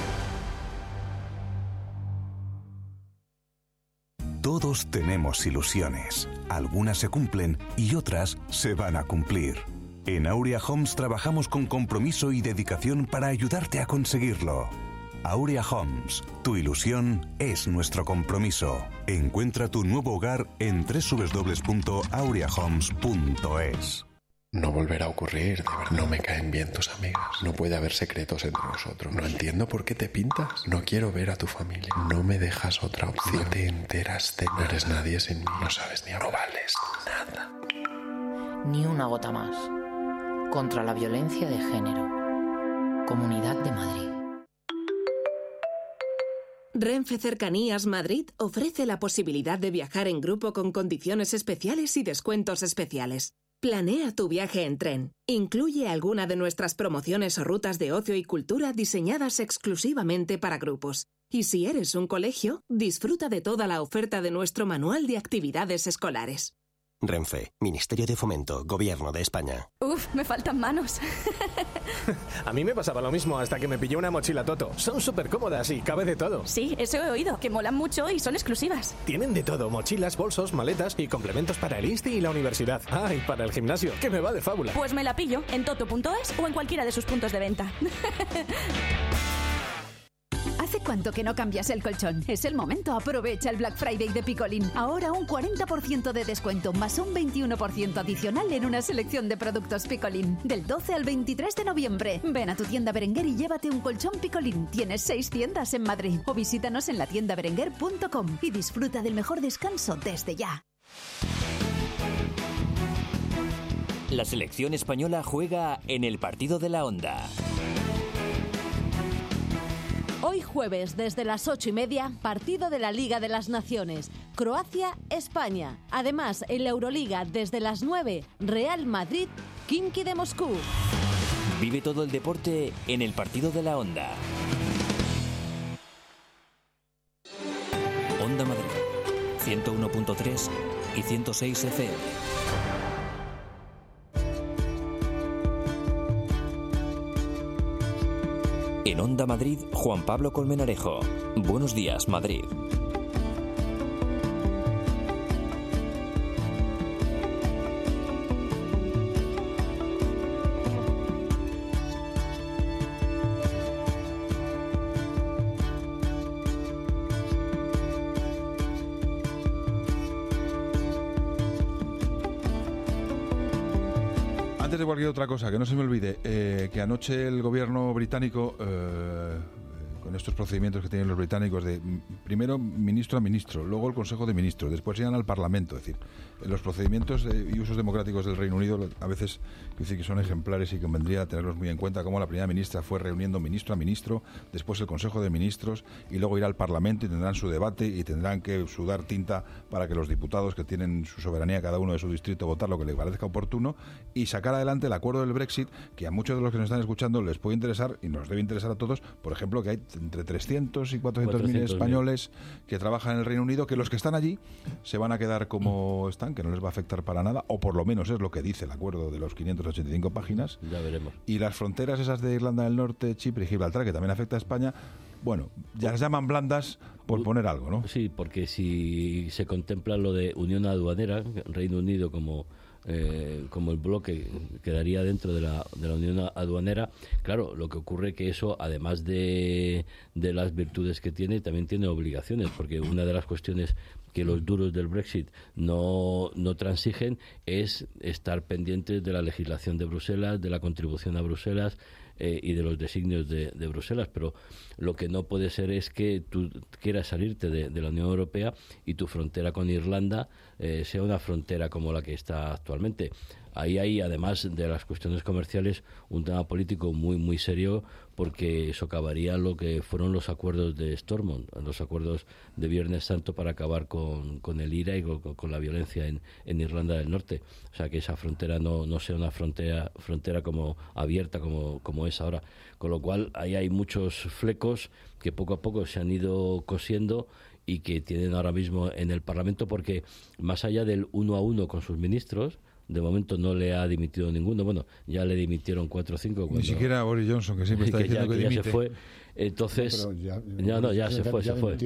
Todos tenemos ilusiones. Algunas se cumplen y otras se van a cumplir. En Aurea Homes trabajamos con compromiso y dedicación para ayudarte a conseguirlo. Aurea Homes, tu ilusión es nuestro compromiso. Encuentra tu nuevo hogar en www.aureahomes.es. No volverá a ocurrir, de verdad. No me caen bien tus amigas. No puede haber secretos entre nosotros. No entiendo por qué te pintas. No quiero ver a tu familia. No me dejas otra opción. No te enteras de nada. No eres nadie sin mí. No sabes ni hablar. No vales nada. Ni una gota más. Contra la violencia de género. Comunidad de Madrid. Renfe Cercanías Madrid ofrece la posibilidad de viajar en grupo con condiciones especiales y descuentos especiales. Planea tu viaje en tren. Incluye alguna de nuestras promociones o rutas de ocio y cultura diseñadas exclusivamente para grupos. Y si eres un colegio, disfruta de toda la oferta de nuestro manual de actividades escolares. Renfe, Ministerio de Fomento, Gobierno de España. Uf, me faltan manos. A mí me pasaba lo mismo hasta que me pillé una mochila Toto. Son súper cómodas y cabe de todo. Sí, eso he oído, que molan mucho y son exclusivas. Tienen de todo, mochilas, bolsos, maletas y complementos para el Insti y la universidad. Ah, y para el gimnasio, que me va de fábula. Pues me la pillo en toto.es o en cualquiera de sus puntos de venta. ¿Hace cuánto que no cambias el colchón? Es el momento. Aprovecha el Black Friday de Picolín. Ahora un 40% de descuento más un 21% adicional en una selección de productos Picolín. Del 12 al 23 de noviembre. Ven a tu tienda Berenguer y llévate un colchón Picolín. Tienes 6 tiendas en Madrid. O visítanos en latiendaberenguer.com y disfruta del mejor descanso desde ya. La selección española juega en el partido de la Onda. Hoy jueves, desde las 8:30, partido de la Liga de las Naciones, Croacia-España. Además, en la Euroliga, desde las 9, Real Madrid, Khimki de Moscú. Vive todo el deporte en el partido de la Onda. Onda Madrid, 101.3 y 106 FM. En Onda Madrid, Juan Pablo Colmenarejo. Buenos días, Madrid. Antes de cualquier otra cosa, que no se me olvide, que anoche el gobierno británico, con estos procedimientos que tienen los británicos de primero ministro a ministro, luego el Consejo de Ministros, después llegan al Parlamento. Es decir, los procedimientos y usos democráticos del Reino Unido a veces que son ejemplares y convendría tenerlos muy en cuenta, como la primera ministra fue reuniendo ministro a ministro, después el Consejo de Ministros y luego irá al Parlamento y tendrán su debate y tendrán que sudar tinta para que los diputados, que tienen su soberanía cada uno de su distrito, votar lo que les parezca oportuno y sacar adelante el acuerdo del Brexit, que a muchos de los que nos están escuchando les puede interesar y nos debe interesar a todos. Por ejemplo, que hay entre 300 y 400.000 españoles que trabajan en el Reino Unido, que los que están allí se van a quedar como están, que no les va a afectar para nada, o por lo menos es lo que dice el acuerdo de los 585 páginas. Ya veremos. Y las fronteras esas de Irlanda del Norte, Chipre y Gibraltar, que también afecta a España, bueno, ya las llaman blandas por poner algo, ¿no? Sí, porque si se contempla lo de unión aduanera, Reino Unido como el bloque quedaría dentro de la unión aduanera, claro, lo que ocurre que eso, además de las virtudes que tiene, también tiene obligaciones, porque una de las cuestiones que los duros del Brexit no transigen es estar pendientes de la legislación de Bruselas, de la contribución a Bruselas y de los designios de Bruselas, pero lo que no puede ser es que tú quieras salirte de la Unión Europea y tu frontera con Irlanda sea una frontera como la que está actualmente. Ahí hay, además de las cuestiones comerciales, un tema político muy muy serio, porque socavaría lo que fueron los acuerdos de Stormont, los acuerdos de Viernes Santo para acabar con el IRA y con la violencia en Irlanda del Norte. O sea, que esa frontera no sea una frontera como abierta como es ahora. Con lo cual, ahí hay muchos flecos que poco a poco se han ido cosiendo y que tienen ahora mismo en el Parlamento, porque más allá del 1 a 1 con sus ministros, de momento no le ha dimitido ninguno. Bueno, ya le dimitieron 4 o 5. Ni siquiera a Boris Johnson, que siempre está diciendo que dimite. Ya se fue. Entonces, ya se fue.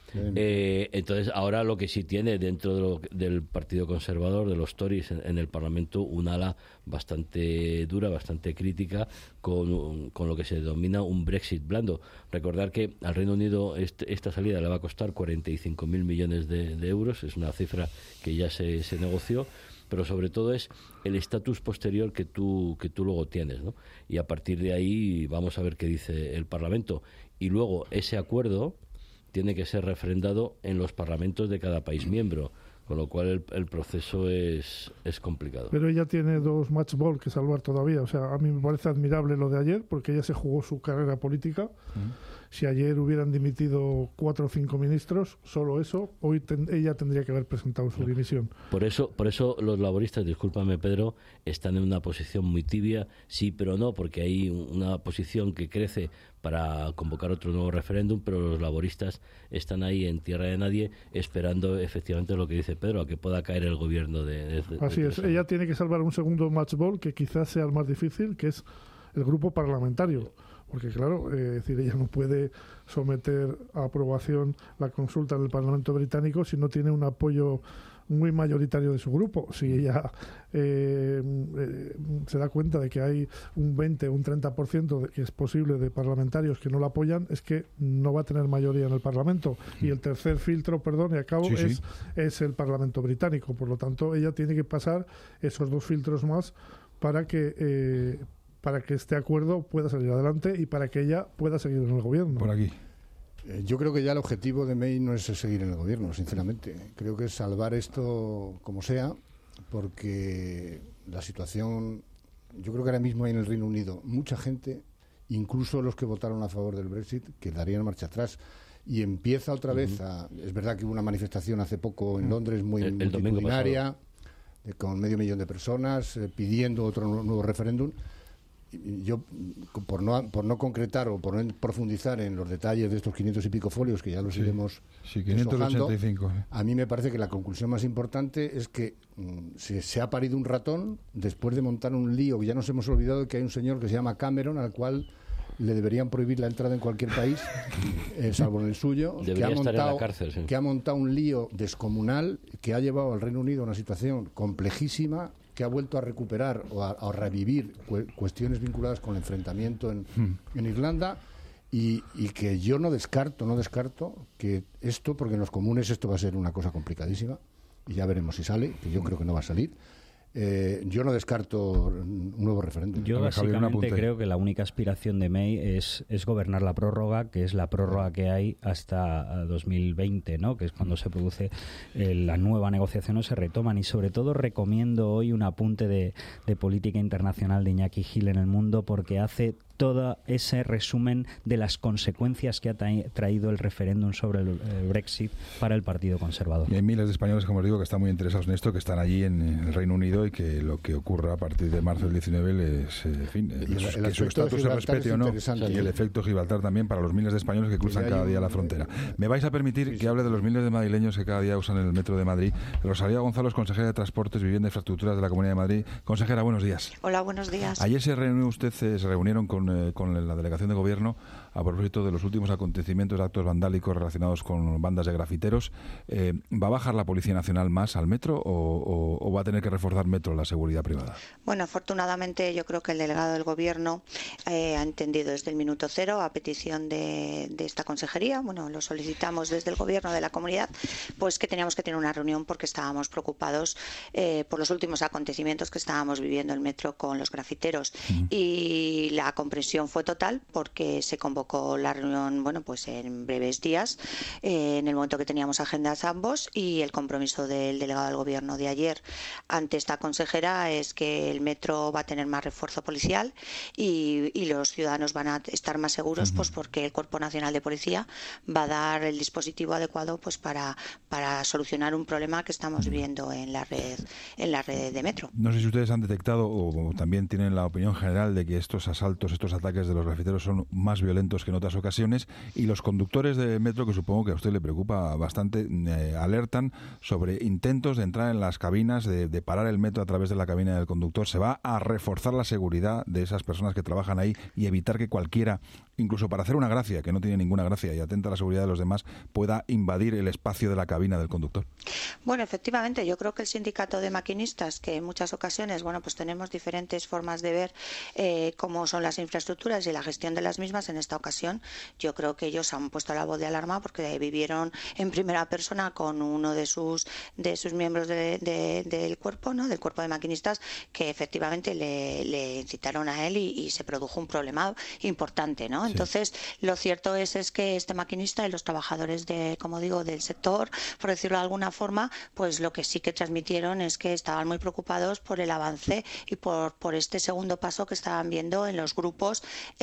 Entonces, ahora lo que sí tiene dentro del Partido Conservador, de los Tories en el Parlamento, un ala bastante dura, bastante crítica con lo que se denomina un Brexit blando. Recordar que al Reino Unido esta salida le va a costar 45.000 millones de euros, es una cifra que ya se negoció, pero sobre todo es el estatus posterior que tú luego tienes, ¿no? Y a partir de ahí vamos a ver qué dice el Parlamento. Y luego ese acuerdo tiene que ser refrendado en los parlamentos de cada país miembro, con lo cual el proceso es complicado. Pero ella tiene 2 match ball que salvar todavía. O sea, a mí me parece admirable lo de ayer, porque ella se jugó su carrera política. Si ayer hubieran dimitido 4 o 5 ministros, solo eso, hoy ella tendría que haber presentado su dimisión. Por eso los laboristas, discúlpame Pedro, están en una posición muy tibia, sí pero no, porque hay una posición que crece para convocar otro nuevo referéndum, pero los laboristas están ahí en tierra de nadie esperando efectivamente lo que dice Pedro, a que pueda caer el gobierno de Así es, ella tiene que salvar un segundo match ball que quizás sea el más difícil, que es el grupo parlamentario. Porque claro, decir, ella no puede someter a aprobación la consulta en el Parlamento británico si no tiene un apoyo muy mayoritario de su grupo. Si ella se da cuenta de que hay un 20 o un 30% que es posible de parlamentarios que no la apoyan, es que no va a tener mayoría en el Parlamento. Y el tercer filtro, y acabo, es el Parlamento británico. Por lo tanto, ella tiene que pasar esos 2 filtros más para que este acuerdo pueda salir adelante y para que ella pueda seguir en el gobierno. Por aquí. Yo creo que ya el objetivo de May no es seguir en el gobierno, sinceramente. Creo que es salvar esto como sea, porque la situación, yo creo que ahora mismo hay en el Reino Unido mucha gente, incluso los que votaron a favor del Brexit, que darían marcha atrás. Y empieza otra vez es verdad que hubo una manifestación hace poco en Londres muy multitudinaria, con 500.000 de personas pidiendo otro nuevo referéndum. Yo, por no concretar o por no profundizar en los detalles de estos 500 y pico folios, que ya los iremos 585. A mí me parece que la conclusión más importante es que se ha parido un ratón después de montar un lío, que ya nos hemos olvidado de que hay un señor que se llama Cameron, al cual le deberían prohibir la entrada en cualquier país, salvo en el suyo, debería estar en la cárcel, sí. Que ha montado un lío descomunal, que ha llevado al Reino Unido a una situación complejísima, que ha vuelto a recuperar o a revivir cuestiones vinculadas con el enfrentamiento en Irlanda, y que yo no descarto que esto, porque en los comunes esto va a ser una cosa complicadísima, y ya veremos si sale, que yo creo que no va a salir, Yo no descarto un nuevo referéndum. Yo básicamente creo que la única aspiración de May es gobernar la prórroga, que es la prórroga que hay hasta 2020, ¿no? Que es cuando se produce la nueva negociación o se retoman. Y sobre todo recomiendo hoy un apunte de política internacional de Iñaki Gil en El Mundo, porque hace todo ese resumen de las consecuencias que ha traído el referéndum sobre el Brexit para el Partido Conservador. Y hay miles de españoles, como os digo, que están muy interesados en esto, que están allí en el Reino Unido y que lo que ocurra a partir de marzo del 19 les, en fin, que su estatus se respete o no. Y el efecto Gibraltar también para los miles de españoles que cruzan cada día la frontera. Me vais a permitir que hable de los miles de madrileños que cada día usan el metro de Madrid. Rosalía Gonzalo, consejera de Transportes, Vivienda e Infraestructuras de la Comunidad de Madrid. Consejera, buenos días. Hola, buenos días. Ayer se reunieron con la delegación de gobierno a propósito de los últimos acontecimientos de actos vandálicos relacionados con bandas de grafiteros. ¿Va a bajar la Policía Nacional más al metro o va a tener que reforzar Metro la seguridad privada? Bueno, afortunadamente yo creo que el delegado del gobierno ha entendido desde el minuto cero, a petición de esta consejería, bueno, lo solicitamos desde el gobierno de la comunidad, pues que teníamos que tener una reunión porque estábamos preocupados por los últimos acontecimientos que estábamos viviendo en el metro con los grafiteros. Y la comprensión fue total porque se convocó la reunión, bueno, pues en breves días, en el momento que teníamos agendas ambos, y el compromiso del delegado del gobierno de ayer ante esta consejera es que el metro va a tener más refuerzo policial y los ciudadanos van a estar más seguros, pues porque el Cuerpo Nacional de Policía va a dar el dispositivo adecuado pues para solucionar un problema que estamos viviendo en la red de metro. No sé si ustedes han detectado o también tienen la opinión general de que estos asaltos, estos ataques de los grafiteros son más violentos que en otras ocasiones, y los conductores de metro, que supongo que a usted le preocupa bastante, alertan sobre intentos de entrar en las cabinas, de parar el metro a través de la cabina del conductor. Se va a reforzar la seguridad de esas personas que trabajan ahí y evitar que cualquiera, incluso para hacer una gracia, que no tiene ninguna gracia y atenta a la seguridad de los demás, pueda invadir el espacio de la cabina del conductor. Bueno, efectivamente, yo creo que el sindicato de maquinistas, que en muchas ocasiones, bueno, pues tenemos diferentes formas de ver cómo son las infraestructuras y la gestión de las mismas, en esta ocasión yo creo que ellos han puesto la voz de alarma porque vivieron en primera persona con uno de sus miembros del cuerpo, ¿no? Del cuerpo de maquinistas, que efectivamente le incitaron a él y se produjo un problema importante, ¿no? Sí. Entonces, lo cierto es que este maquinista y los trabajadores como digo, del sector, por decirlo de alguna forma, pues lo que sí que transmitieron es que estaban muy preocupados por el avance y por este segundo paso que estaban viendo en los grupos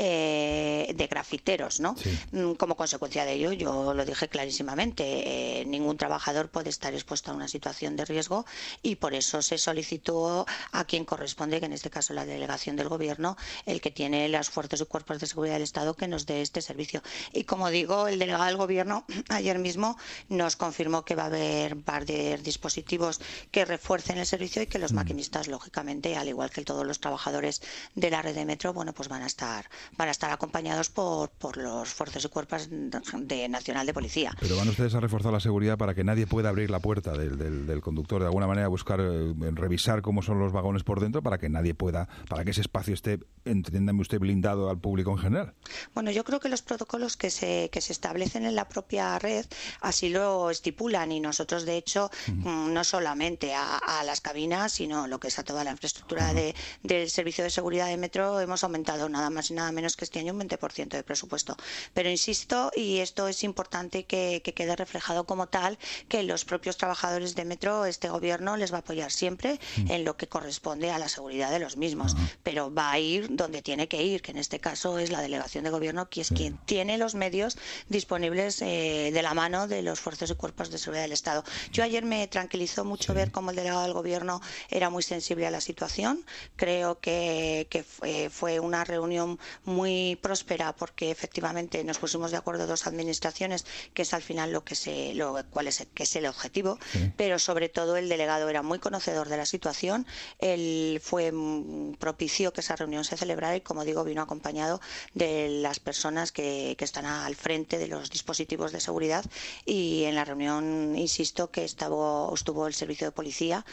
de grafiteros, ¿no? Sí. Como consecuencia de ello, yo lo dije clarísimamente, ningún trabajador puede estar expuesto a una situación de riesgo, y por eso se solicitó a quien corresponde, que en este caso la delegación del gobierno, el que tiene las fuerzas y cuerpos de seguridad del Estado, que nos dé este servicio. Y como digo, el delegado del gobierno ayer mismo nos confirmó que va a haber varios dispositivos que refuercen el servicio y que los maquinistas, lógicamente, al igual que todos los trabajadores de la red de metro, bueno, pues van a estar acompañados por los fuerzas y cuerpos nacional de policía. Pero van ustedes a reforzar la seguridad para que nadie pueda abrir la puerta del conductor, de alguna manera buscar, revisar cómo son los vagones por dentro, para que nadie pueda, para que ese espacio esté, entiéndame usted, blindado al público en general. Bueno, yo creo que los protocolos que se establecen en la propia red así lo estipulan, y nosotros, de hecho, no solamente a las cabinas, sino lo que es a toda la infraestructura del servicio de seguridad de metro, hemos aumentado nada más y nada menos que este año un 20% de presupuesto. Pero insisto, y esto es importante que quede reflejado como tal, que los propios trabajadores de metro, este gobierno les va a apoyar siempre en lo que corresponde a la seguridad de los mismos, pero va a ir donde tiene que ir, que en este caso es la delegación de gobierno, que es quien tiene los medios disponibles de la mano de los fuerzas y cuerpos de seguridad del Estado. Yo ayer me tranquilizó mucho ver cómo el delegado del gobierno era muy sensible a la situación. Creo que fue una reunión muy próspera, porque efectivamente nos pusimos de acuerdo dos administraciones, que es al final que es el objetivo, pero sobre todo el delegado era muy conocedor de la situación. Él propició que esa reunión se celebrara y, como digo, vino acompañado de las personas que están al frente de los dispositivos de seguridad, y en la reunión, insisto, que estuvo el servicio de policía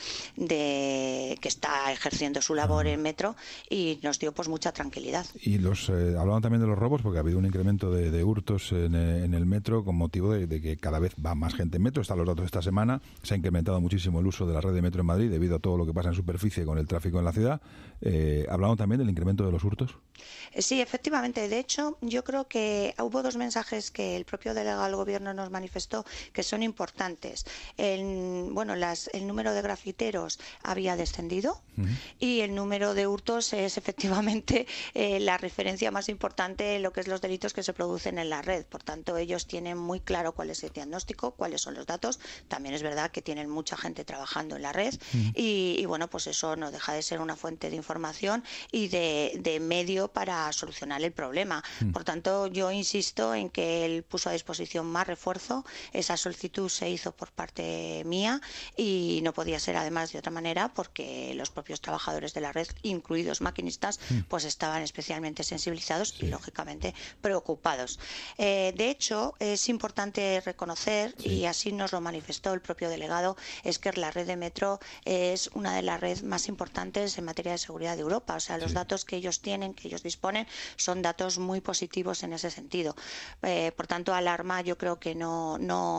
que está ejerciendo su labor en metro, y nos dio pues mucha tranquilidad. Y hablaban también de los robos, porque ha habido un incremento de hurtos en el metro con motivo de que cada vez va más gente en metro. Están los datos de esta semana. Se ha incrementado muchísimo el uso de la red de metro en Madrid debido a todo lo que pasa en superficie con el tráfico en la ciudad. ¿Hablamos también del incremento de los hurtos? Sí, efectivamente. De hecho, yo creo que hubo dos mensajes que el propio delegado del Gobierno nos manifestó que son importantes. El número de grafiteros había descendido y el número de hurtos es efectivamente la referencia más importante en lo que es los delitos que se producen en la red. Por tanto, ellos tienen muy claro cuál es el diagnóstico, cuáles son los datos. También es verdad que tienen mucha gente trabajando en la red y bueno, pues eso no deja de ser una fuente de información y de medio para solucionar el problema. Por tanto, yo insisto en que él puso a disposición más refuerzo. Esa solicitud se hizo por parte mía y no podía ser además de otra manera porque los propios trabajadores de la red, incluidos maquinistas, pues estaban especialmente sensibilizados y lógicamente preocupados. De hecho, es importante reconocer, y así nos lo manifestó el propio delegado, es que la red de metro es una de las redes más importantes en materia de seguridad de Europa. O sea, los datos que ellos tienen, que ellos disponen, son datos muy positivos en ese sentido. Por tanto, alarma yo creo que no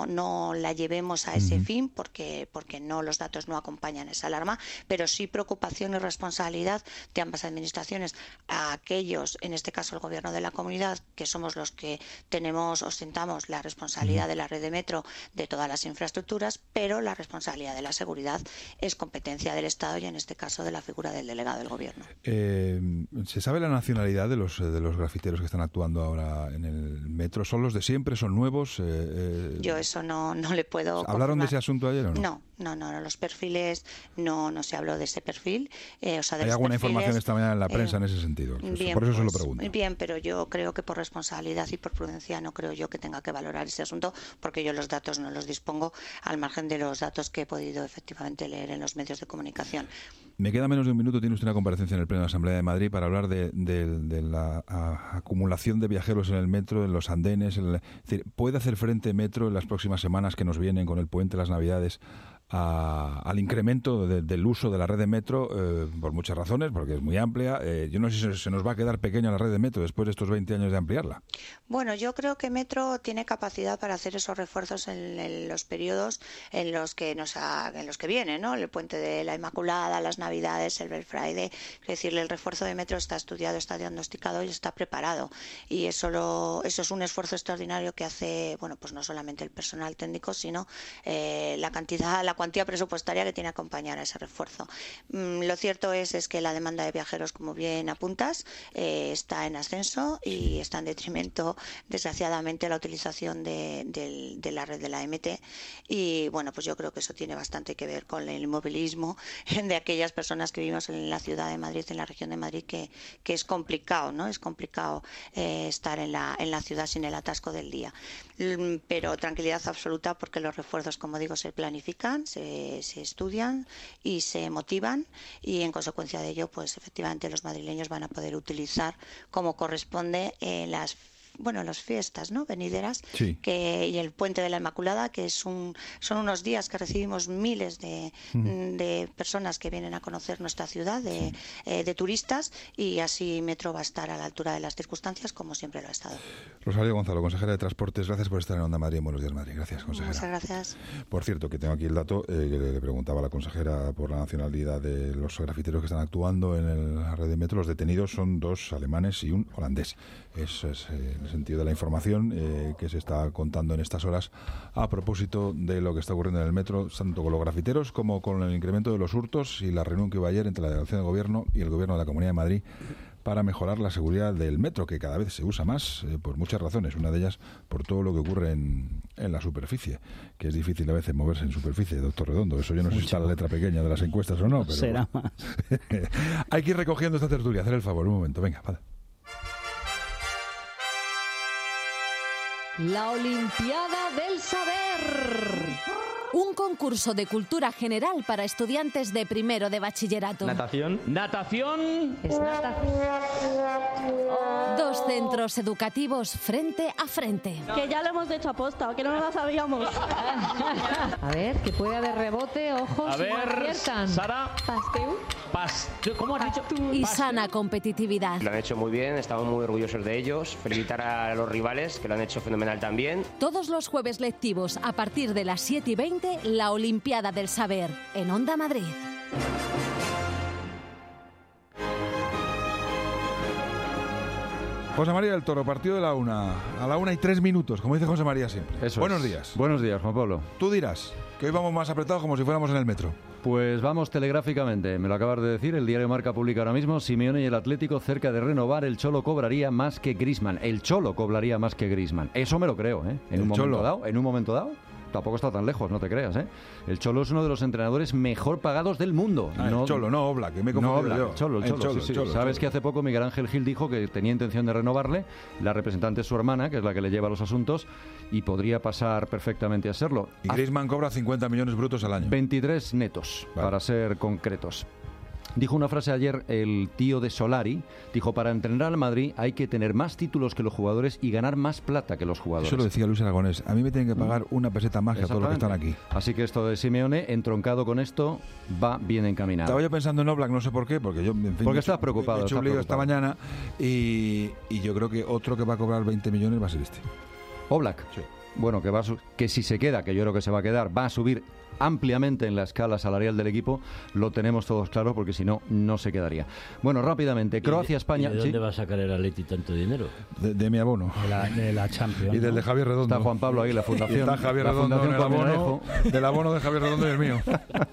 la llevemos a ese fin porque no, los datos no acompañan esa alarma, pero sí preocupación y responsabilidad de ambas administraciones, a aquellos, en este caso el Gobierno de la Comunidad, que somos los que ostentamos la responsabilidad de la red de metro, de todas las infraestructuras, pero la responsabilidad de la seguridad es competencia del Estado y en este caso de la figura del delegado del Gobierno. ¿Se sabe la nacionalidad de los grafiteros que están actuando ahora en el metro? ¿Son los de siempre? ¿Son nuevos? Yo eso no le puedo ¿Hablaron confirmar. de ese asunto ayer o no? No, los perfiles no se habló de ese perfil. ¿Hay alguna información esta mañana en la prensa en ese sentido? Bien, por eso se lo pregunto. Bien, pero yo creo que por responsabilidad y por prudencia no creo yo que tenga que valorar ese asunto porque yo los datos no los dispongo al margen de los datos que he podido efectivamente leer en los medios de comunicación. Me queda menos de un minuto. Tiene usted una comparecencia en el Pleno de la Asamblea de Madrid para hablar de la acumulación de viajeros en el metro, en los andenes. Es decir, ¿puede hacer frente Metro en las próximas semanas que nos vienen con el puente, las Navidades, al incremento del uso de la red de metro por muchas razones, porque es muy amplia? Yo no sé si se nos va a quedar pequeña la red de metro después de estos 20 años de ampliarla. Bueno, yo creo que Metro tiene capacidad para hacer esos refuerzos en los periodos en los que vienen, ¿no? El puente de la Inmaculada, las Navidades, el Black Friday. Es decir, el refuerzo de Metro está estudiado, está diagnosticado y está preparado. Y eso es un esfuerzo extraordinario que hace, bueno, pues no solamente el personal técnico, sino la cuantía presupuestaria que tiene que acompañar a ese refuerzo. Lo cierto es que la demanda de viajeros, como bien apuntas, está en ascenso y está en detrimento, desgraciadamente, la utilización de la red de la MT. Y bueno, pues yo creo que eso tiene bastante que ver con el inmovilismo de aquellas personas que vivimos en la ciudad de Madrid, en la región de Madrid, que es complicado, ¿no? Es complicado estar en la ciudad sin el atasco del día. Pero tranquilidad absoluta porque los refuerzos, como digo, se planifican, se estudian y se motivan y en consecuencia de ello, pues efectivamente los madrileños van a poder utilizar como corresponde las fiestas, ¿no?, venideras, y el Puente de la Inmaculada, que son unos días que recibimos miles de personas que vienen a conocer nuestra ciudad, de turistas, y así Metro va a estar a la altura de las circunstancias, como siempre lo ha estado. Rosario Gonzalo, consejera de Transportes, gracias por estar en Onda Madrid, en Buenos Días Madrid. Gracias, consejera. Muchas gracias. Por cierto, que tengo aquí el dato que le preguntaba a la consejera por la nacionalidad de los grafiteros que están actuando en la red de Metro. Los detenidos son 2 alemanes y un holandés. Eso es en el sentido de la información que se está contando en estas horas a propósito de lo que está ocurriendo en el metro, tanto con los grafiteros como con el incremento de los hurtos y la reunión que hubo ayer entre la delegación de gobierno y el gobierno de la Comunidad de Madrid para mejorar la seguridad del metro, que cada vez se usa más por muchas razones. Una de ellas por todo lo que ocurre en la superficie, que es difícil a veces moverse en superficie, doctor Redondo. Eso yo no sé si está la letra pequeña de las encuestas o no, pero será más. Hay que ir recogiendo esta tertulia. Hacer el favor, un momento. Venga, vale. La Olimpiada del Saber. Un concurso de cultura general para estudiantes de primero de bachillerato. Natación. Natación. Es natación. Dos centros educativos frente a frente. Que ya lo hemos hecho aposta, que no nos la sabíamos. A ver, que puede haber rebote, ojos, A ver, aciertan. Sara. ¿Cómo has dicho? Y sana competitividad. Lo han hecho muy bien, estamos muy orgullosos de ellos. Felicitar a los rivales, que lo han hecho fenomenal también. Todos los jueves lectivos, a partir de las 7:20, la Olimpiada del Saber, en Onda Madrid. José María del Toro, partido de la 1, a la 1:03, como dice José María siempre. Buenos días. Buenos días, Juan Pablo. Tú dirás que hoy vamos más apretados como si fuéramos en el metro. Pues vamos telegráficamente, me lo acabas de decir, el diario Marca publica ahora mismo: Simeone y el Atlético cerca de renovar, el Cholo cobraría más que Griezmann. El Cholo cobraría más que Griezmann. Eso me lo creo, ¿eh? En un momento dado. Tampoco está tan lejos, no te creas, ¿eh? El Cholo es uno de los entrenadores mejor pagados del mundo. El Cholo, no Oblak, que me he confundido yo. El Cholo, sí. Sabes que hace poco Miguel Ángel Gil dijo que tenía intención de renovarle. La representante es su hermana, que es la que le lleva los asuntos, y podría pasar perfectamente a serlo. Y Griezmann cobra 50 millones brutos al año. 23 netos, para ser concretos. Dijo una frase ayer el tío de Solari, dijo: para entrenar al Madrid hay que tener más títulos que los jugadores y ganar más plata que los jugadores. Eso lo decía Luis Aragonés. A mí me tienen que pagar una peseta más que a todos los que están aquí. Así que esto de Simeone, entroncado con esto, va bien encaminado. Estaba yo pensando en Oblak, no sé por qué, porque yo, en fin, porque estás preocupado. He hecho un lío esta mañana y yo creo que otro que va a cobrar 20 millones va a ser este. Oblak. Sí. Bueno, que si se queda, que yo creo que se va a quedar, va a subir ampliamente en la escala salarial del equipo, lo tenemos todos claro, porque si no, no se quedaría. Bueno, rápidamente, Croacia-España... ¿De dónde va a sacar el Atleti tanto dinero? De mi abono. De la Champions. Y del de Javier Redondo. Está Juan Pablo ahí, la fundación. Está Javier Redondo en el abono, del abono de Javier Redondo y el mío.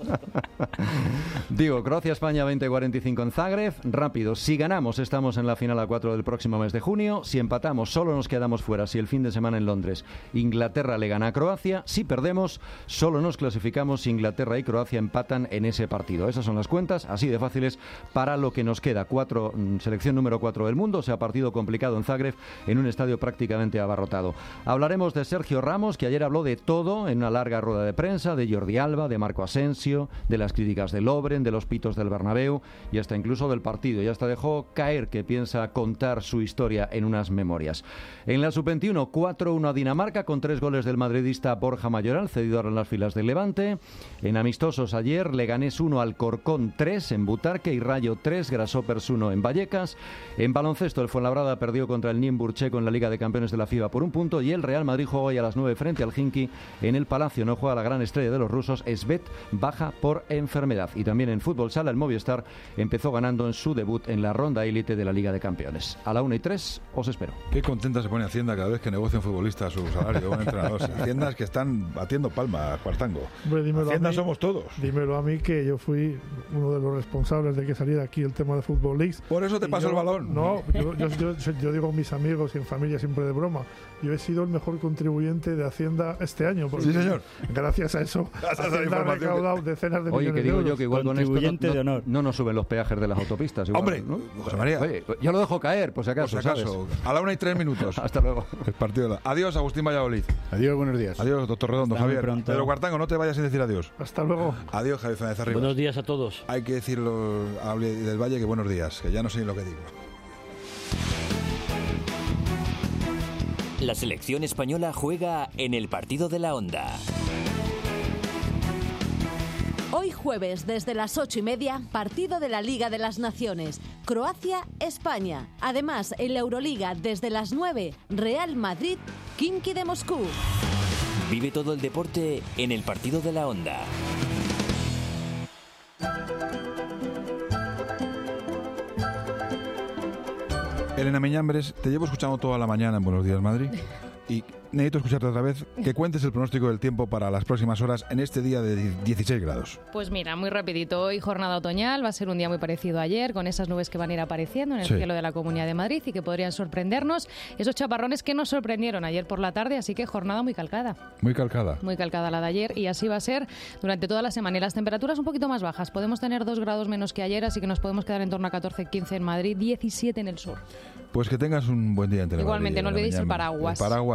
Digo, Croacia-España 20:45 en Zagreb. Rápido, si ganamos estamos en la final A4 del próximo mes de junio. Si empatamos solo nos quedamos fuera. Si el fin de semana en Londres Inglaterra le gana a Croacia. Si perdemos solo nos clasificamos si Inglaterra y Croacia empatan en ese partido. Esas son las cuentas, así de fáciles, para lo que nos queda. Selección número 4 del mundo, o sea, partido complicado en Zagreb, en un estadio prácticamente abarrotado. Hablaremos de Sergio Ramos, que ayer habló de todo en una larga rueda de prensa, de Jordi Alba, de Marco Asensio, de las críticas de Lovren, de los pitos del Bernabéu y hasta incluso del partido. Y hasta dejó caer que piensa contar su historia en unas memorias. En la sub-21, 4-1 a Dinamarca con 3 goles del madridista Borja Mayoral, cedido ahora en las filas del Levante. En amistosos ayer, Leganés 1, Alcorcón 3 en Butarque y Rayo 3, Grasshoppers 1 en Vallecas. En baloncesto, el Fuenlabrada perdió contra el Nîmes checo en la Liga de Campeones de la FIBA por 1 punto y el Real Madrid juega hoy a las 9 frente al Khimki en el Palacio. No juega la gran estrella de los rusos, Svet, baja por enfermedad. Y también en fútbol sala, el Movistar empezó ganando en su debut en la ronda élite de la Liga de Campeones. A la 1:03 os espero. Qué contenta se pone Hacienda cada vez que negocia un futbolista su salario, un entrenador. Haciendas que están batiendo palma a Cuartango. Hacienda somos todos. Dímelo a mí, que yo fui uno de los responsables de que saliera aquí el tema de Football Leagues. Por eso te paso el balón. No, yo digo a mis amigos y en familia siempre de broma. Yo he sido el mejor contribuyente de Hacienda este año. Sí, señor. Gracias a eso, Hacienda ha recaudado decenas de millones de euros. Oye, que digo yo que igual con esto no nos suben los peajes de las autopistas. Igual, hombre, ¿no? José María. Oye, yo lo dejo caer, por si acaso. Por si acaso. A la 1:03. Hasta luego. El partido de la... Adiós, Agustín Valladolid. Adiós, buenos días. Adiós, doctor Redondo, Javier. Pedro Cuartango, no te vayas sin decir adiós. Hasta luego. Adiós, Javier Fernández Arribas. Buenos días a todos. Hay que decirlo a del Valle que buenos días, que ya no sé lo que digo. La selección española juega en el partido de la Onda. Hoy jueves, desde las 8:30, partido de la Liga de las Naciones, Croacia-España. Además, en la Euroliga, desde las 9, Real Madrid, Khimki de Moscú. Vive todo el deporte en el partido de la Onda. Elena Meñambres, te llevo escuchando toda la mañana en Buenos Días Madrid y necesito escucharte otra vez que cuentes el pronóstico del tiempo para las próximas horas en este día de 16 grados. Pues mira, muy rapidito, hoy jornada otoñal, va a ser un día muy parecido a ayer, con esas nubes que van a ir apareciendo en el cielo de la Comunidad de Madrid y que podrían sorprendernos, esos chaparrones que nos sorprendieron ayer por la tarde, así que jornada muy calcada. Muy calcada. Muy calcada la de ayer y así va a ser durante toda la semana. Y las temperaturas un poquito más bajas, podemos tener 2 grados menos que ayer, así que nos podemos quedar en torno a 14-15 en Madrid, 17 en el sur. Pues que tengas un buen día en Telemadrid. Igualmente, no olvidéis el paraguas. El paraguas, lo llevo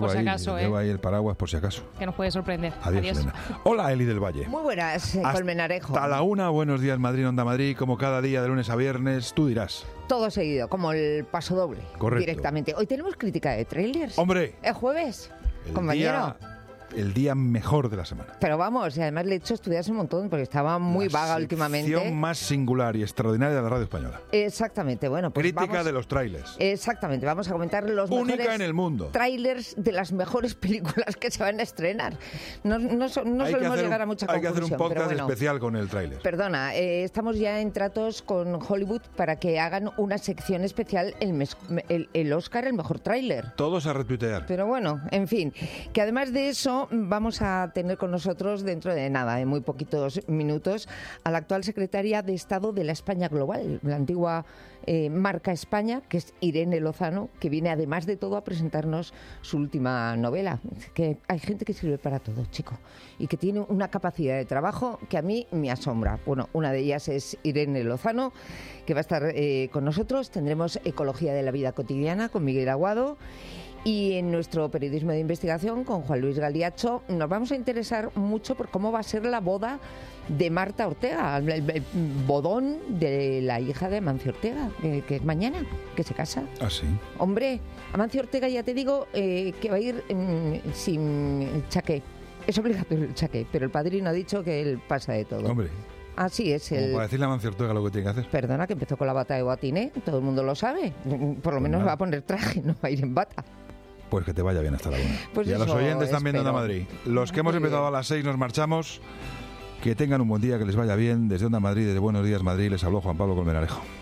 por si acaso. Llevo ahí el paraguas por si acaso. Que nos puede sorprender. Adiós. Elena. Hola, Eli del Valle. Muy buenas, Colmenarejo. Hasta la 1, buenos días Madrid, Onda Madrid, como cada día de lunes a viernes, tú dirás. Todo seguido, como el paso doble. Correcto. Directamente. Hoy tenemos crítica de trailers. ¡Hombre! ¿Es jueves? Compañero. El día mejor de la semana. Pero vamos, y además le he hecho estudiarse un montón porque estaba muy vaga últimamente. La sección más singular y extraordinaria de la radio española. Exactamente, bueno, pues crítica de los trailers. Exactamente, vamos a comentar los única en el mundo. Trailers de las mejores películas que se van a estrenar. No solemos llegar a mucha conclusión. Hay que hacer un podcast bueno, especial con el tráiler. Perdona, estamos ya en tratos con Hollywood para que hagan una sección especial, el Oscar, el mejor tráiler. Todos a retuitear. Pero bueno, en fin, que además de eso vamos a tener con nosotros dentro de nada, en muy poquitos minutos, a la actual secretaria de Estado de la España Global, la antigua Marca España, que es Irene Lozano, que viene además de todo a presentarnos su última novela. Que hay gente que sirve para todo, chico, y que tiene una capacidad de trabajo que a mí me asombra. Bueno, una de ellas es Irene Lozano, que va a estar con nosotros. Tendremos Ecología de la Vida Cotidiana con Miguel Aguado. Y en nuestro periodismo de investigación, con Juan Luis Galiacho, nos vamos a interesar mucho por cómo va a ser la boda de Marta Ortega, el bodón de la hija de Amancio Ortega, que es mañana, que se casa. ¿Ah, sí? Hombre, Amancio Ortega, ya te digo, que va a ir sin chaqué. Es obligatorio el chaqué, pero el padrino ha dicho que él pasa de todo. Hombre. Así es. Como para decirle a Amancio Ortega lo que tiene que hacer. Perdona, que empezó con la bata de Boatiné, todo el mundo lo sabe. Por lo menos va a poner traje, no va a ir en bata. Pues que te vaya bien hasta la 1. Pues y a los oyentes también de Onda Madrid. Los que hemos empezado a las 6 nos marchamos. Que tengan un buen día, que les vaya bien. Desde Onda Madrid, desde Buenos Días Madrid, les habló Juan Pablo Colmenarejo.